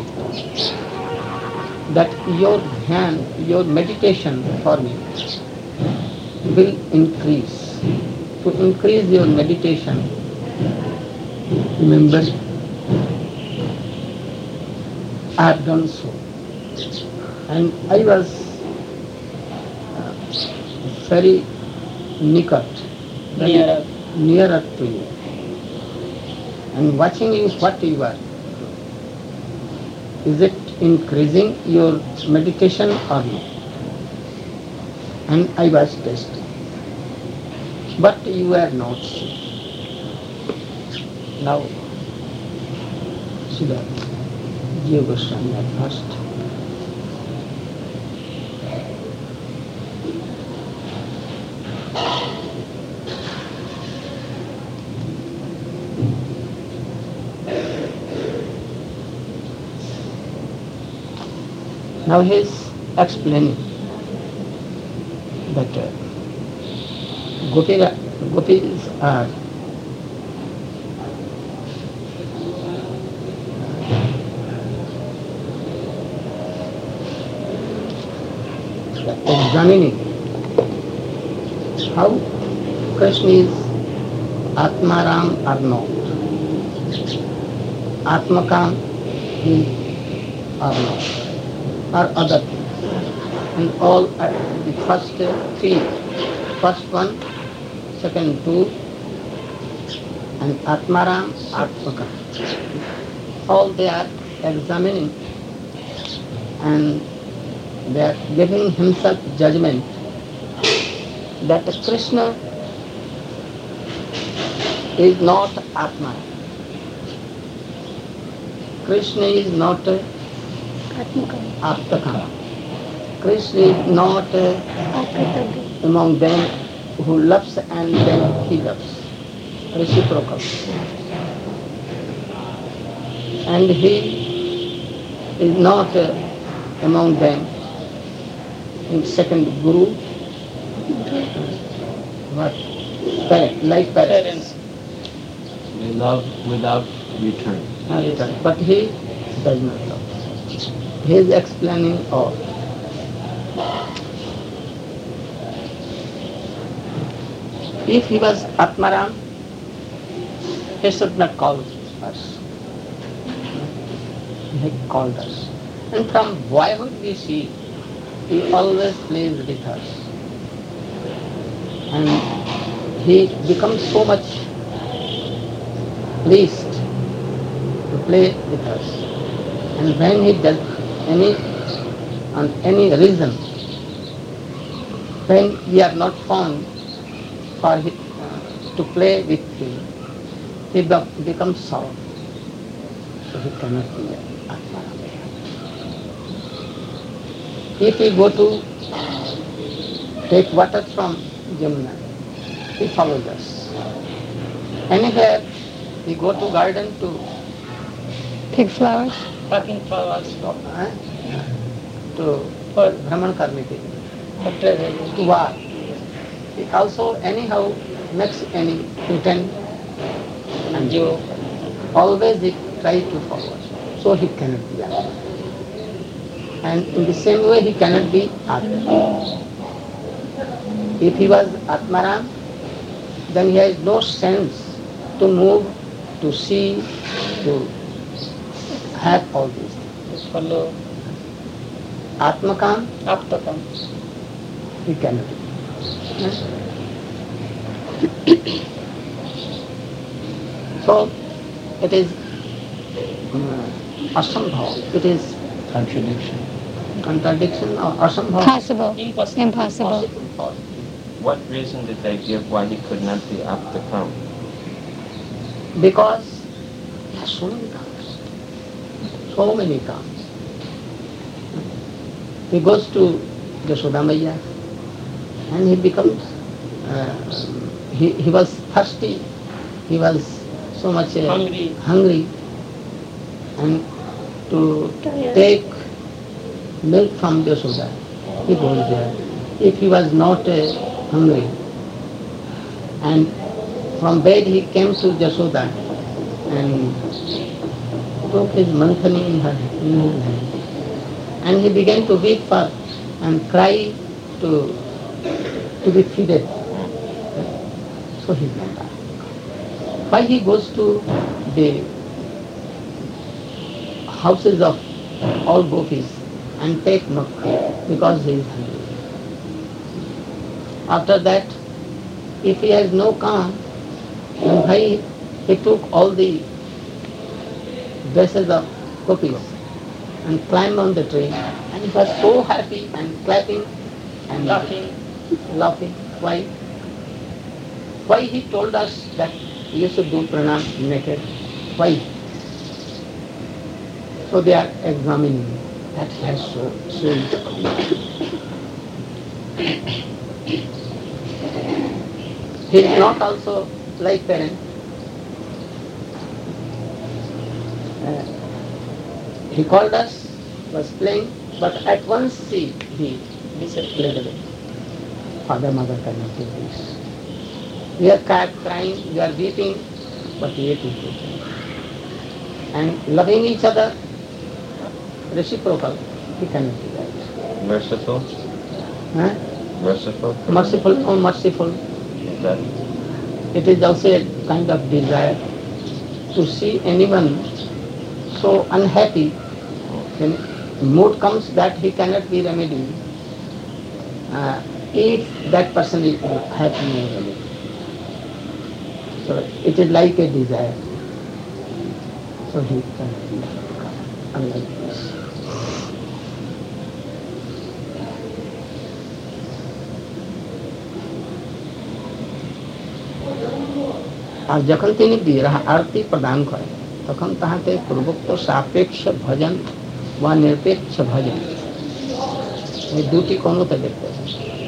that your ध्यान, your meditation for me will increase. To increase your meditation, remember, I have done so. And I was uh, very nikat, very Nearer. nearer to you. And watching you, what you are. Is it increasing your meditation or not? And I was testing. But you were not. Now, Srila Jiva Goswami at first. Now he is explaining that uh, Gopi, Gopis are examining how Krishna is Atmaram or not, Atmakam is or not, or other things. And all uh, the first uh, three, first one, second two, and Atmaram, Atmakam. All they are examining and they are giving himself judgment that Krishna is not Atma. Krishna is not Atmakam. Krishna is not uh, among them who loves and then he loves. Reciprocal. And he is not uh, among them in second guru, what? Parent, like parents. Parents. They love without return. Uh, return. But he does not love. He is explaining all. If he was Atmaram, he should not call us. He called us. And from boyhood we see, he always plays with us. And he becomes so much pleased to play with us. And when he does any, on any reason, when we are not found for him, uh, to play with him, he be- becomes sour. So he cannot be Atmaram. If we go to take water from Jamuna, he follows us. Anywhere we go to garden to Pick flowers. Plucking flowers. uh, to Brahman karne ke liye, to war. He also anyhow makes any pretend and you always he try to follow us. So he cannot be Atma. And in the same way he cannot be Atma. If he was Atmaram, then he has no sense to move, to see, to have all these things. To follow. Atmakam, Aptakam. he cannot do. So it is uh, asambhav. It is Contradiction. contradiction or asambhav. Possible. Impossible. Impossible. Impossible. What reason did they give why he could not be up to come? Because he has so many comes. So many comes. He goes to Yashoda Maiya and he becomes, uh, he, he was thirsty, he was so much uh, Hungry. hungry and to Tired. take milk from Yashoda, he goes there. If he was not uh, hungry and from bed he came to Yashoda and took his manthani in her in his hand. And he began to weep for and cry to to be feeded. So he went out. Why he goes to the houses of all gopis and take milk? Because he is hungry. After that, if he has no calm, then why he took all the dresses of gopis and climbed on the tree, and he was so happy and clapping and laughing, laughing. Why? Why he told us that you should do pranam naked? Why? So they are examining that he has so so. He is not also like parent. Uh, he called us, was playing, but at once he, he disappeared away. Father, mother cannot do this. We are crying, we are weeping, but yet he is and loving each other, reciprocal, he cannot do that. Merciful? Huh? Merciful? Merciful, oh merciful. Is that It is also a kind of desire to see anyone so unhappy. When mood comes that he cannot be remedied, uh, if that person is happy no remedy. So it is like a desire. So he cannot be unlike this. আর যখন তিনি বিরহ আরতি প্রদান করেন তখন তাহাতে পূর্বোক্ত সাপেক্ষ ভজন বা নিরপেক্ষ ভজন এই দুটি কোনতে দেখতে পাই।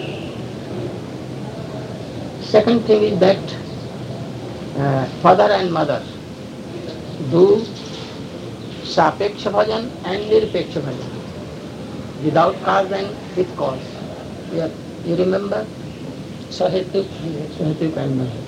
Second thing is that uh, father and mother do sapeksha bhajan and nirpeksha bhajan without cause and with cause. You, are, you remember? Sahetuk, Sahetuk and Mahetuk.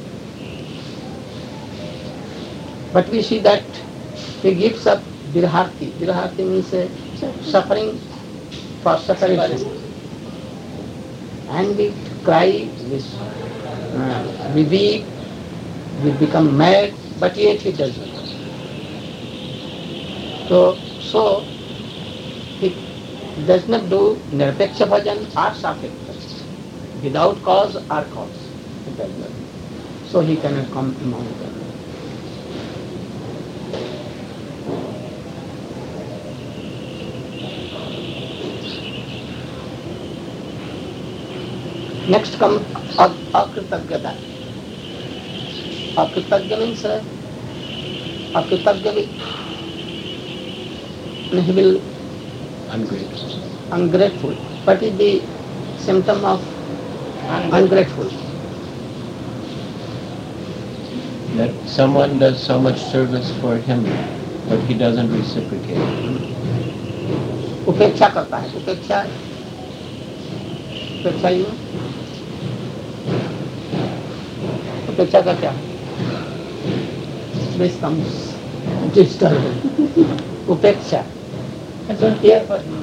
But we see that he gives up Virharti. Virharti means uh, suffering for separation. And we cry, we, uh, we weep, we become mad, but yet he does not. So, so he does not do Nirpeksha Bhajan or Sapeksha. Without cause or cause. He does not. So he cannot come among them. Next comes akritagata. Akritagya means uh, akritagya he will Ungrateful. ungrateful. What is the symptom of ungrateful? That someone does so much service for him, but he doesn't reciprocate. उपेक्षा करता है. उपेक्षा उपेक्षा ही है. उपेक्षा का क्या? This comes disturbance. उपेक्षा. I don't care for him.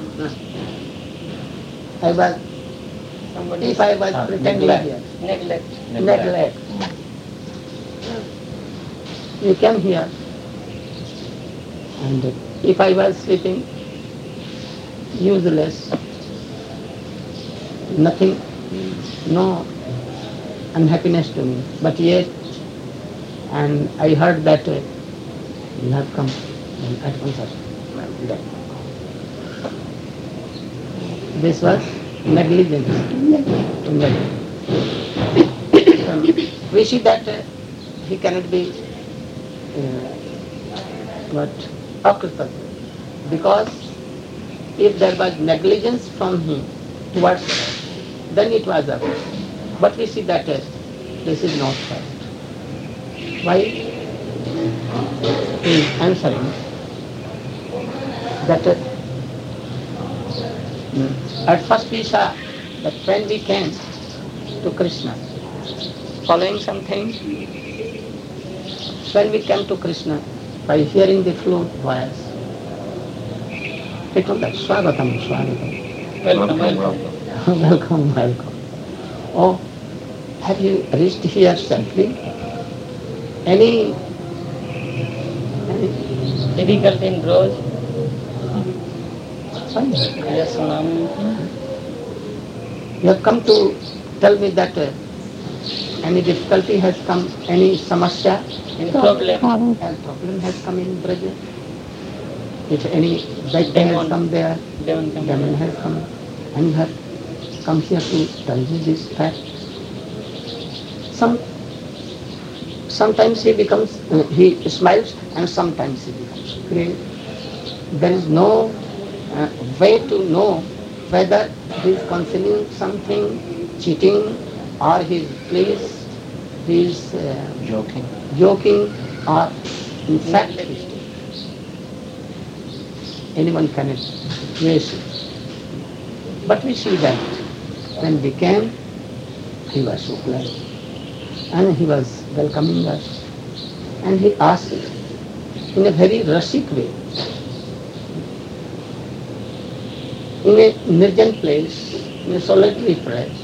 I was, if I was Ah, pretending neglect. here, Neglect. Neglect. neglect. You came here, and if I was sleeping, useless, nothing, no unhappiness to me. But yet, and I heard that uh, you have come, and at once I left. This was negligence. Negligence. We see that uh, he cannot be uh, what akritagya, because if there was negligence from him towards us, then it was a. But we see that uh, this is not right. Why? He is answering that uh, at first we saw that when we came to Krishna, following something, when we came to Krishna, by hearing the flute voice, he told us, Swagatam, Swagatam. Welcome, welcome. welcome, welcome. Oh, have you reached here safely? Any, any Difficult in growth. fine. Yes, ma'am. You have come to tell me that uh, any difficulty has come, any samasya, In problem. Problem. a problem has come in Braja. If any bad thing has Demon. come there, Demon come. demon has come, and you have come here to tell me this fact. Some, sometimes he becomes, uh, he smiles, and sometimes he becomes grave. There is no uh, way to know whether he is concealing something, cheating, or he is pleased, he is uh, Joking. joking, or in fact he is. Anyone cannot trace it. But we see that when we came, he was so glad. And he was welcoming us. And he asked in a very rustic way, in a nirjan place, in a solitary place,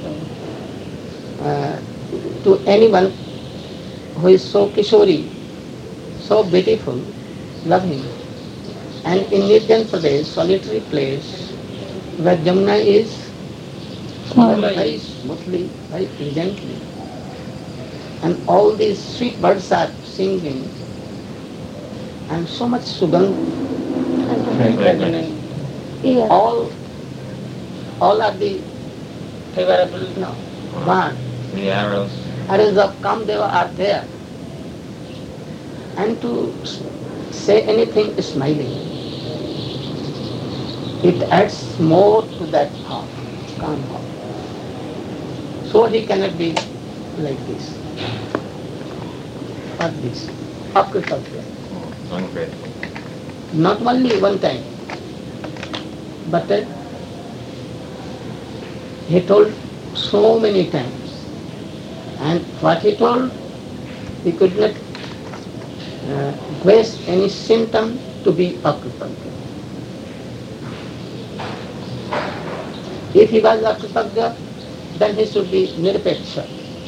uh, to anyone who is so kishori, so beautiful, love him. And in Nirjan Pradesh, solitary place, where Jamuna is flowing very smoothly, very pleasantly, and all these sweet birds are singing, and so much sugandh, Fragrant. Yes. all, all are the, Favorable. no, one, The arrows. arrows of Kamdeva are there, and to s- say anything smiling, it adds more to that thought, calm thought. So he cannot be like this, or this, akritagya. Ungrateful. Not only one time, but uh, he told so many times. And what he told, he could not uh, trace any symptom to be akritagya. If he was akritagya, then he should be nirapeksha.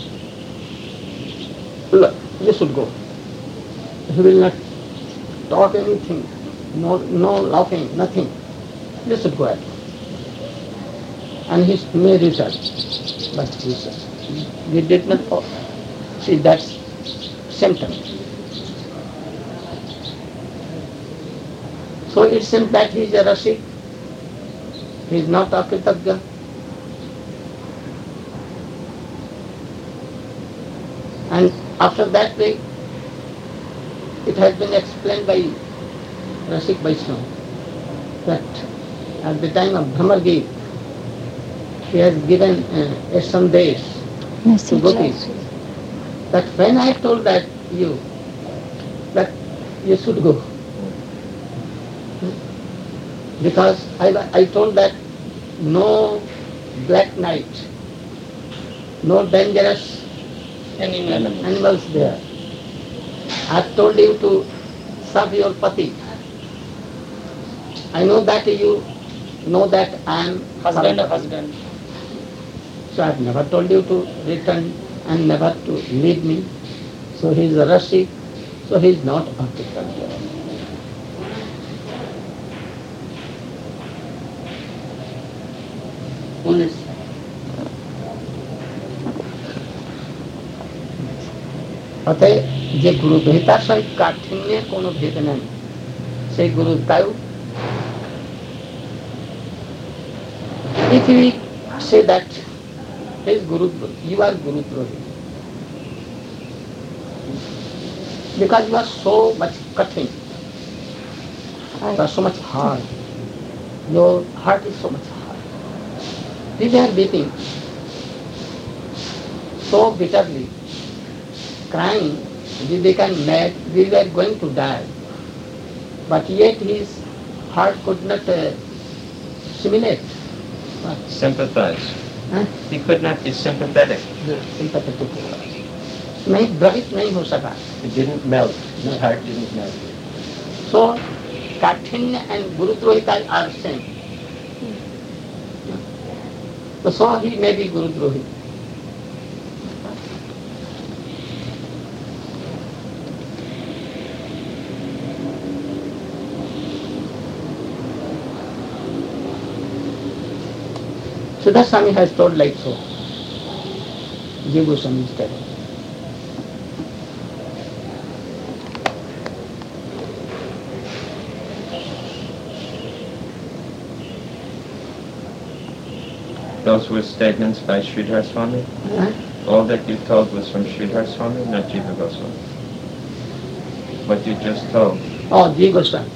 Look, you should go. He will not talk anything, no, no laughing, nothing. You should go at once. And he may return. But he said, we did not see that symptom. So it seems that he is a Rasik. He is not akritagya. And after that way, it has been explained by Rasik Vaishnava that at the time of Bhramar Geet, he has given uh, a sandesh to Message. gopis that when I told that you, that you should go, because I, I told that no black night, no dangerous Animal. animals there. I told you to serve your pati. I know that you know that I am Husband of Sarvapati. husband. So I have never told you to return and never to leave me. So he is a Rasik, so he is not akritagya. Honest. অতএব যে গুরুদ্রহিতার সহিত কাঠিন্যের কোনো ভেদ নেই, সেই গুরুদ্বয় if we say that is Guru, you are Guru Drohi because you are so much cutting, you are so much hard, your heart is so much hard. We were beating so bitterly, crying, we became mad, we were going to die, but yet his heart could not uh, simulate. Sympathize. Huh? He could not be sympathetic. Sympathetic. नहीं द्रवित नहीं हो सका. It didn't melt. His heart didn't melt. So काठिन्य and Gurudrohita are same. So he may be Gurudrohi. Siddhartha Swami has told like so. Jiva Goswami is telling. Those were statements by Sridhar Swami? Huh? All that you told was from Sridhar Swami, not Jiva Goswami? What you just told? Oh, Jiva Goswami.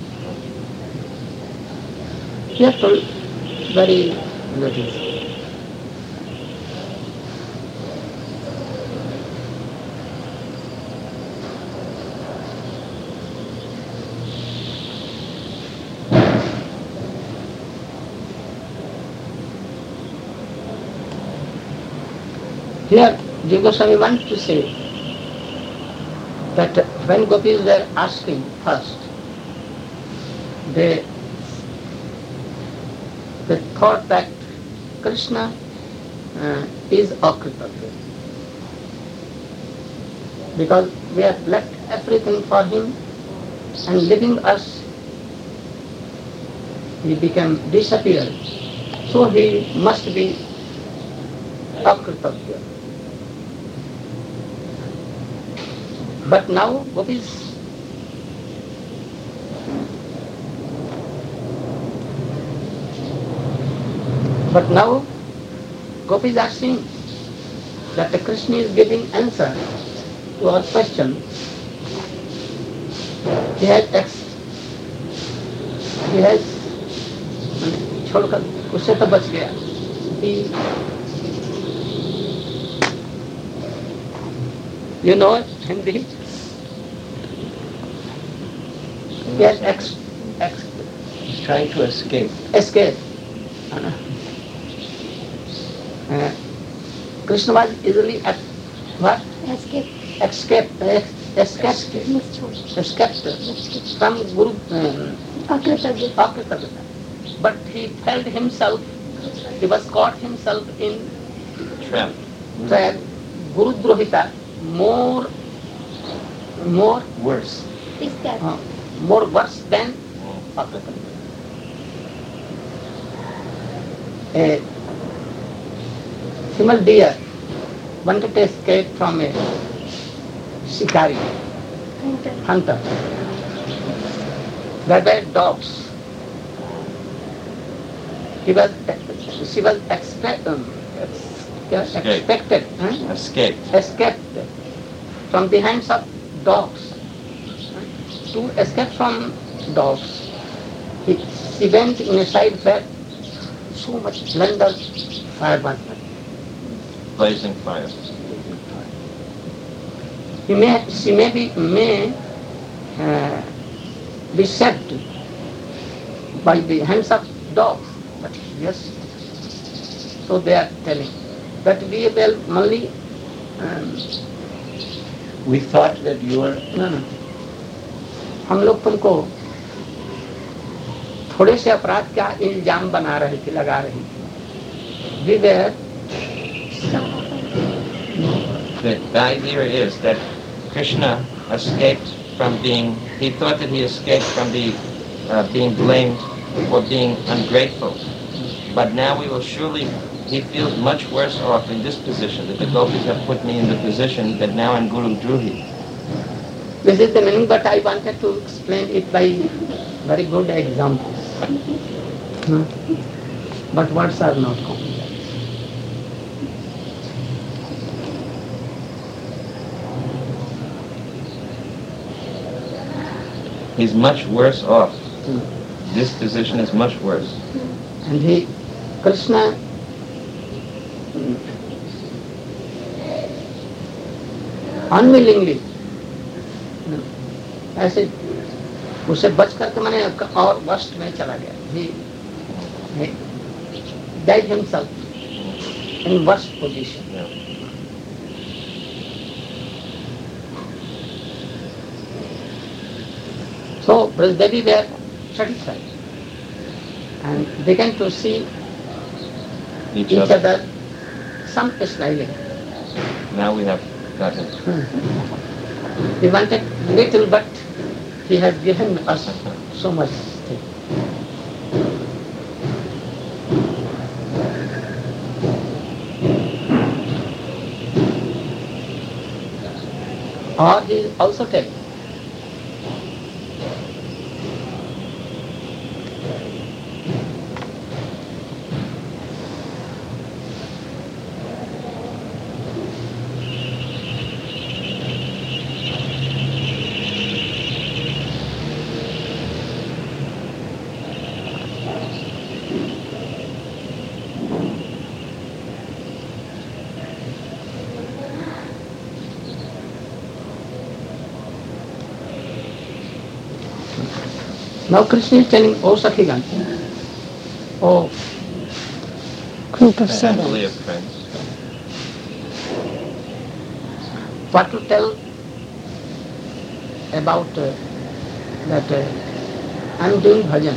He has told very little. Here, Jiva Goswami wants to say that when gopis were asking first, they, they thought that Krishna uh, is akritagya because we have left everything for him and leaving us, he became disappeared. So he must be akritagya. But now gopis but now gopis are seeing that the Krishna is giving answer to our question. He has ex, he has छोड़कर उससे तो बच गया. He, you know it, Hindi? He has ex, ex, He's trying to escape. escape. Uh, Krishna was easily at what? Escape. Escape, ex, escaped, escaped from Guru uh, Akritagya. Akritagya. But he felt himself, he was caught himself in Trap. trap. Guru Drohita, more, more, Worse. Is that? uh, more worse than Akritagya. A female deer wanted to escape from a shikari, Hunter. hunter. There were dogs. He was, she was expect, um, ex, Escape. expected, huh? Escape. escaped from the hands of dogs. To escape from dogs, he, she went in a side where so much splendor fire was burning. Blazing fire. He may, she may be, may uh, be saved by the hands of dogs, but yes, so they are telling that we will only, um, We thought that you were no, no, हम लोग तुमको थोड़े से अपराध का इल्जाम बना रहे थे, लगा रहे थे. We were, The, the idea is that Krishna escaped from being, he thought that he escaped from the, uh, being blamed for being ungrateful. But now we will surely, he feels much worse off in this position, that the gopis have put me in the position that now I'm Guru Druhi. This is the meaning, but I wanted to explain it by very good examples. Hmm. But words are not common. He's much worse off. Hmm. This position is much worse. And he, Krishna, hmm, unwillingly, hmm, ऐसे उसे बच करके मैंने और worst में चला गया. He, he died himself in worst position. Yeah. So Brajdevi were satisfied and began to see Each, each other. other, some smiling. Now we have got him. He wanted little, but he has given us so much thing. Or he also tells, now Krishna is telling, oh Sakhigan, oh Group of Family of servants. friends. what to tell about uh, that uh, I'm doing bhajan.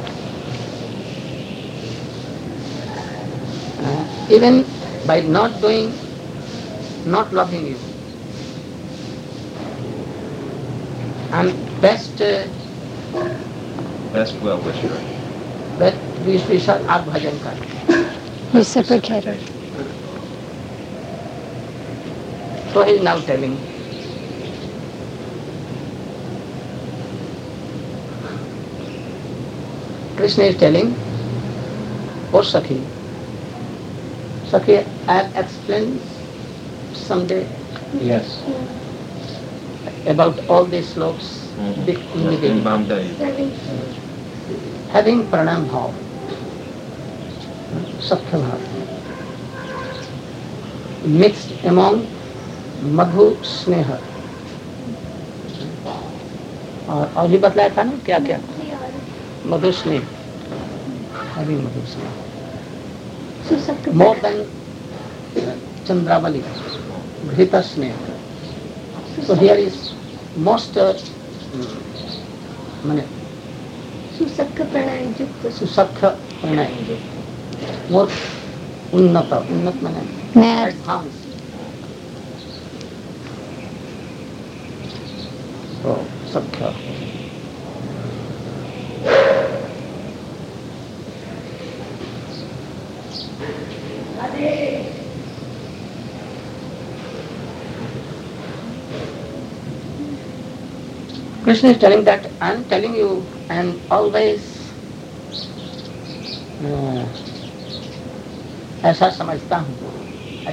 Uh, even by not doing, not loving you, I'm best uh, Best well wisher. that we we shall आप भजन कर. Reciprocator. So he is now telling. Krishna is telling, oh Sakhi, Sakhi, I'll explain someday Yes. about all these sloks Mhm. big in the In beginning. Bombay. Having pranam bhav, sakhya bhav, mixed among madhu sneha. और और भी बतलाया था ना क्या क्या मधु स्नेह, having मधु स्नेह, more than Chandravali, Ghita Sneha. So here is most uh, mane, सुसख्य प्राणायाम युक्त susakha pranay, more unnata, unnat mane Mad. advanced. So sakha. Krishna is telling that I am telling you and always uh, ऐसा समझता हूँ. I,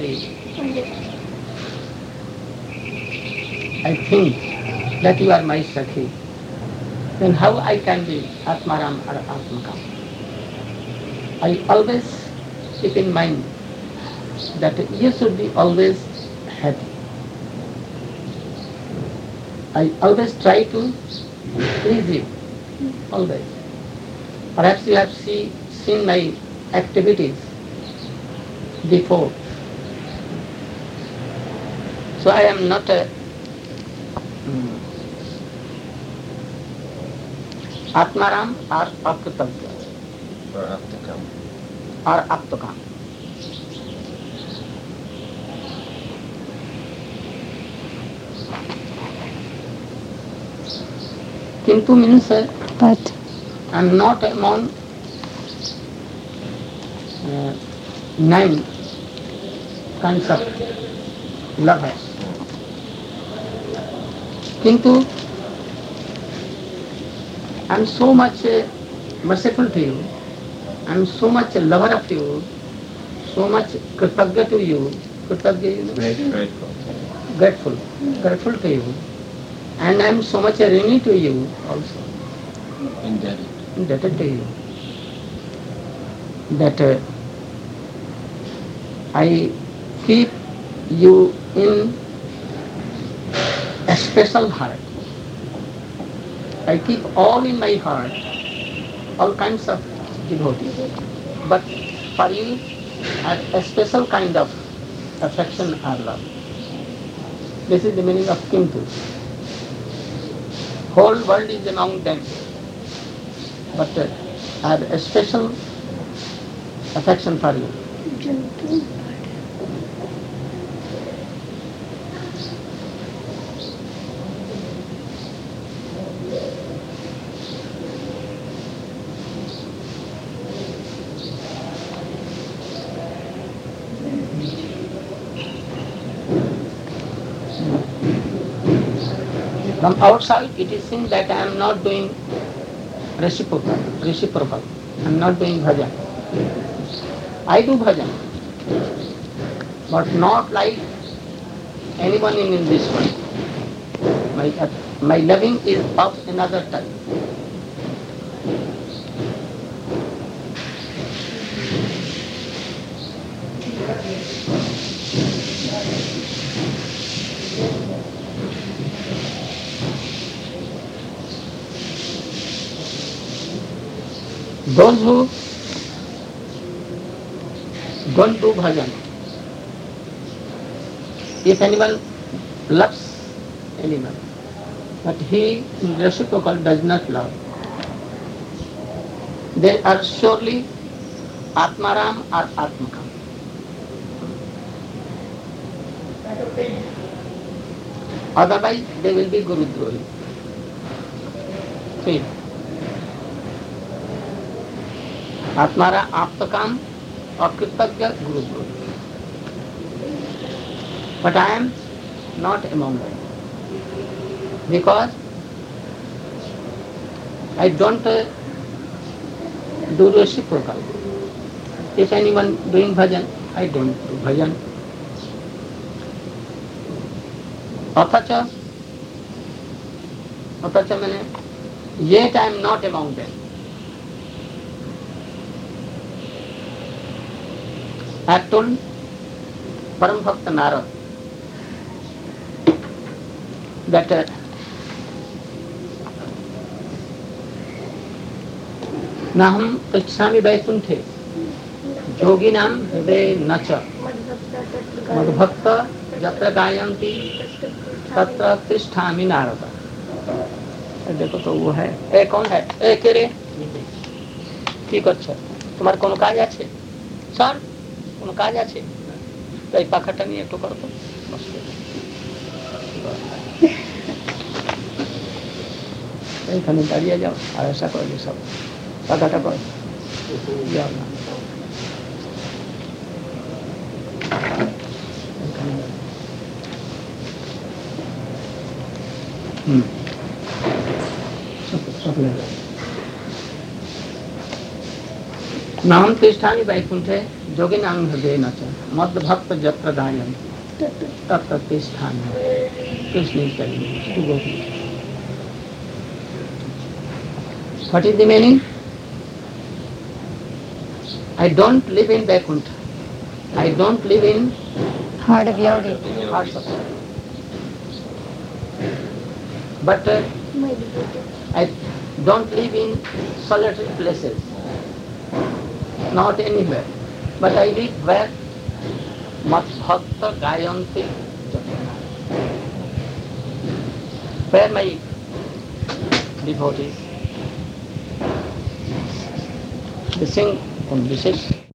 I think that you are my Sakhi. Then how I can be Atmaram or Atmakam? I always keep in mind that you should be always happy. I always try to please you, always. Perhaps you have see, seen my activities before. So I am not a mm, Atmaram or Apkritavya For up to come. or Aptakam. Kintu means uh, But I am not among uh, nine kinds of lovers. Kintu I am so much uh, merciful to you, I am so much a lover of you, so much kritagya to you, kritagya, you know, Grateful. grateful, grateful to you, and I am so much a rini to you also, Indebted. indebted to you, that uh, I keep you in a special heart. I keep all in my heart, all kinds of devotees. But for you, a, a special kind of affection or love. This is the meaning of Kintu. Whole world is among them. But uh, I have a special affection for you. From outside, it is seen that I am not doing reciprocal. reciprocal. I am not doing bhajan. I do bhajan, but not like anyone in, in this world. My, uh, my loving is of another type. Those who don't do bhajan, if anyone loves anyone, but he in reciprocal does not love, they are surely Atmaram or Atmakam. Otherwise, they will be Guru Drohi. See, Atmara Aptakam or Kritagya Guru Drohi. But I am not among them. Because I don't uh, do reciprocal. If anyone doing bhajan, I don't do bhajan. Athacha, athacha means, yet I am not among them. I have told Param Bhakta Narad that uh, Naham Prachami Vaikunthe Yoginam Hriday Nacha Madhbhakta Jatra Gayanti Tatra Tisthami Narada. देखो तो वो है ए कौन है ए के रे ठीक अच्छा तुम्हारे कोनो काज আছে স্যার কোনো কাজ আছে তো এই পাখাটা নিয়ে একটু করো তো এইখানে দাঁড়িয়ে যাও আর আশা করলে সব পাখাটা করো যাও না হুম नाम तिष्ठानि वैकुंठे जोगी नाम हृदय नच मद भक्त जत्र गायन तत्र तिष्ठानि Krishna is telling to go. What is the meaning? I don't live in Vaikuntha. I don't live in Heart of yogi. hearts of God. But uh, I don't live in solitary places. Not anywhere, but I live where Madhbhakta Gayanti Jatana, where my devotees, they sing on Vishesh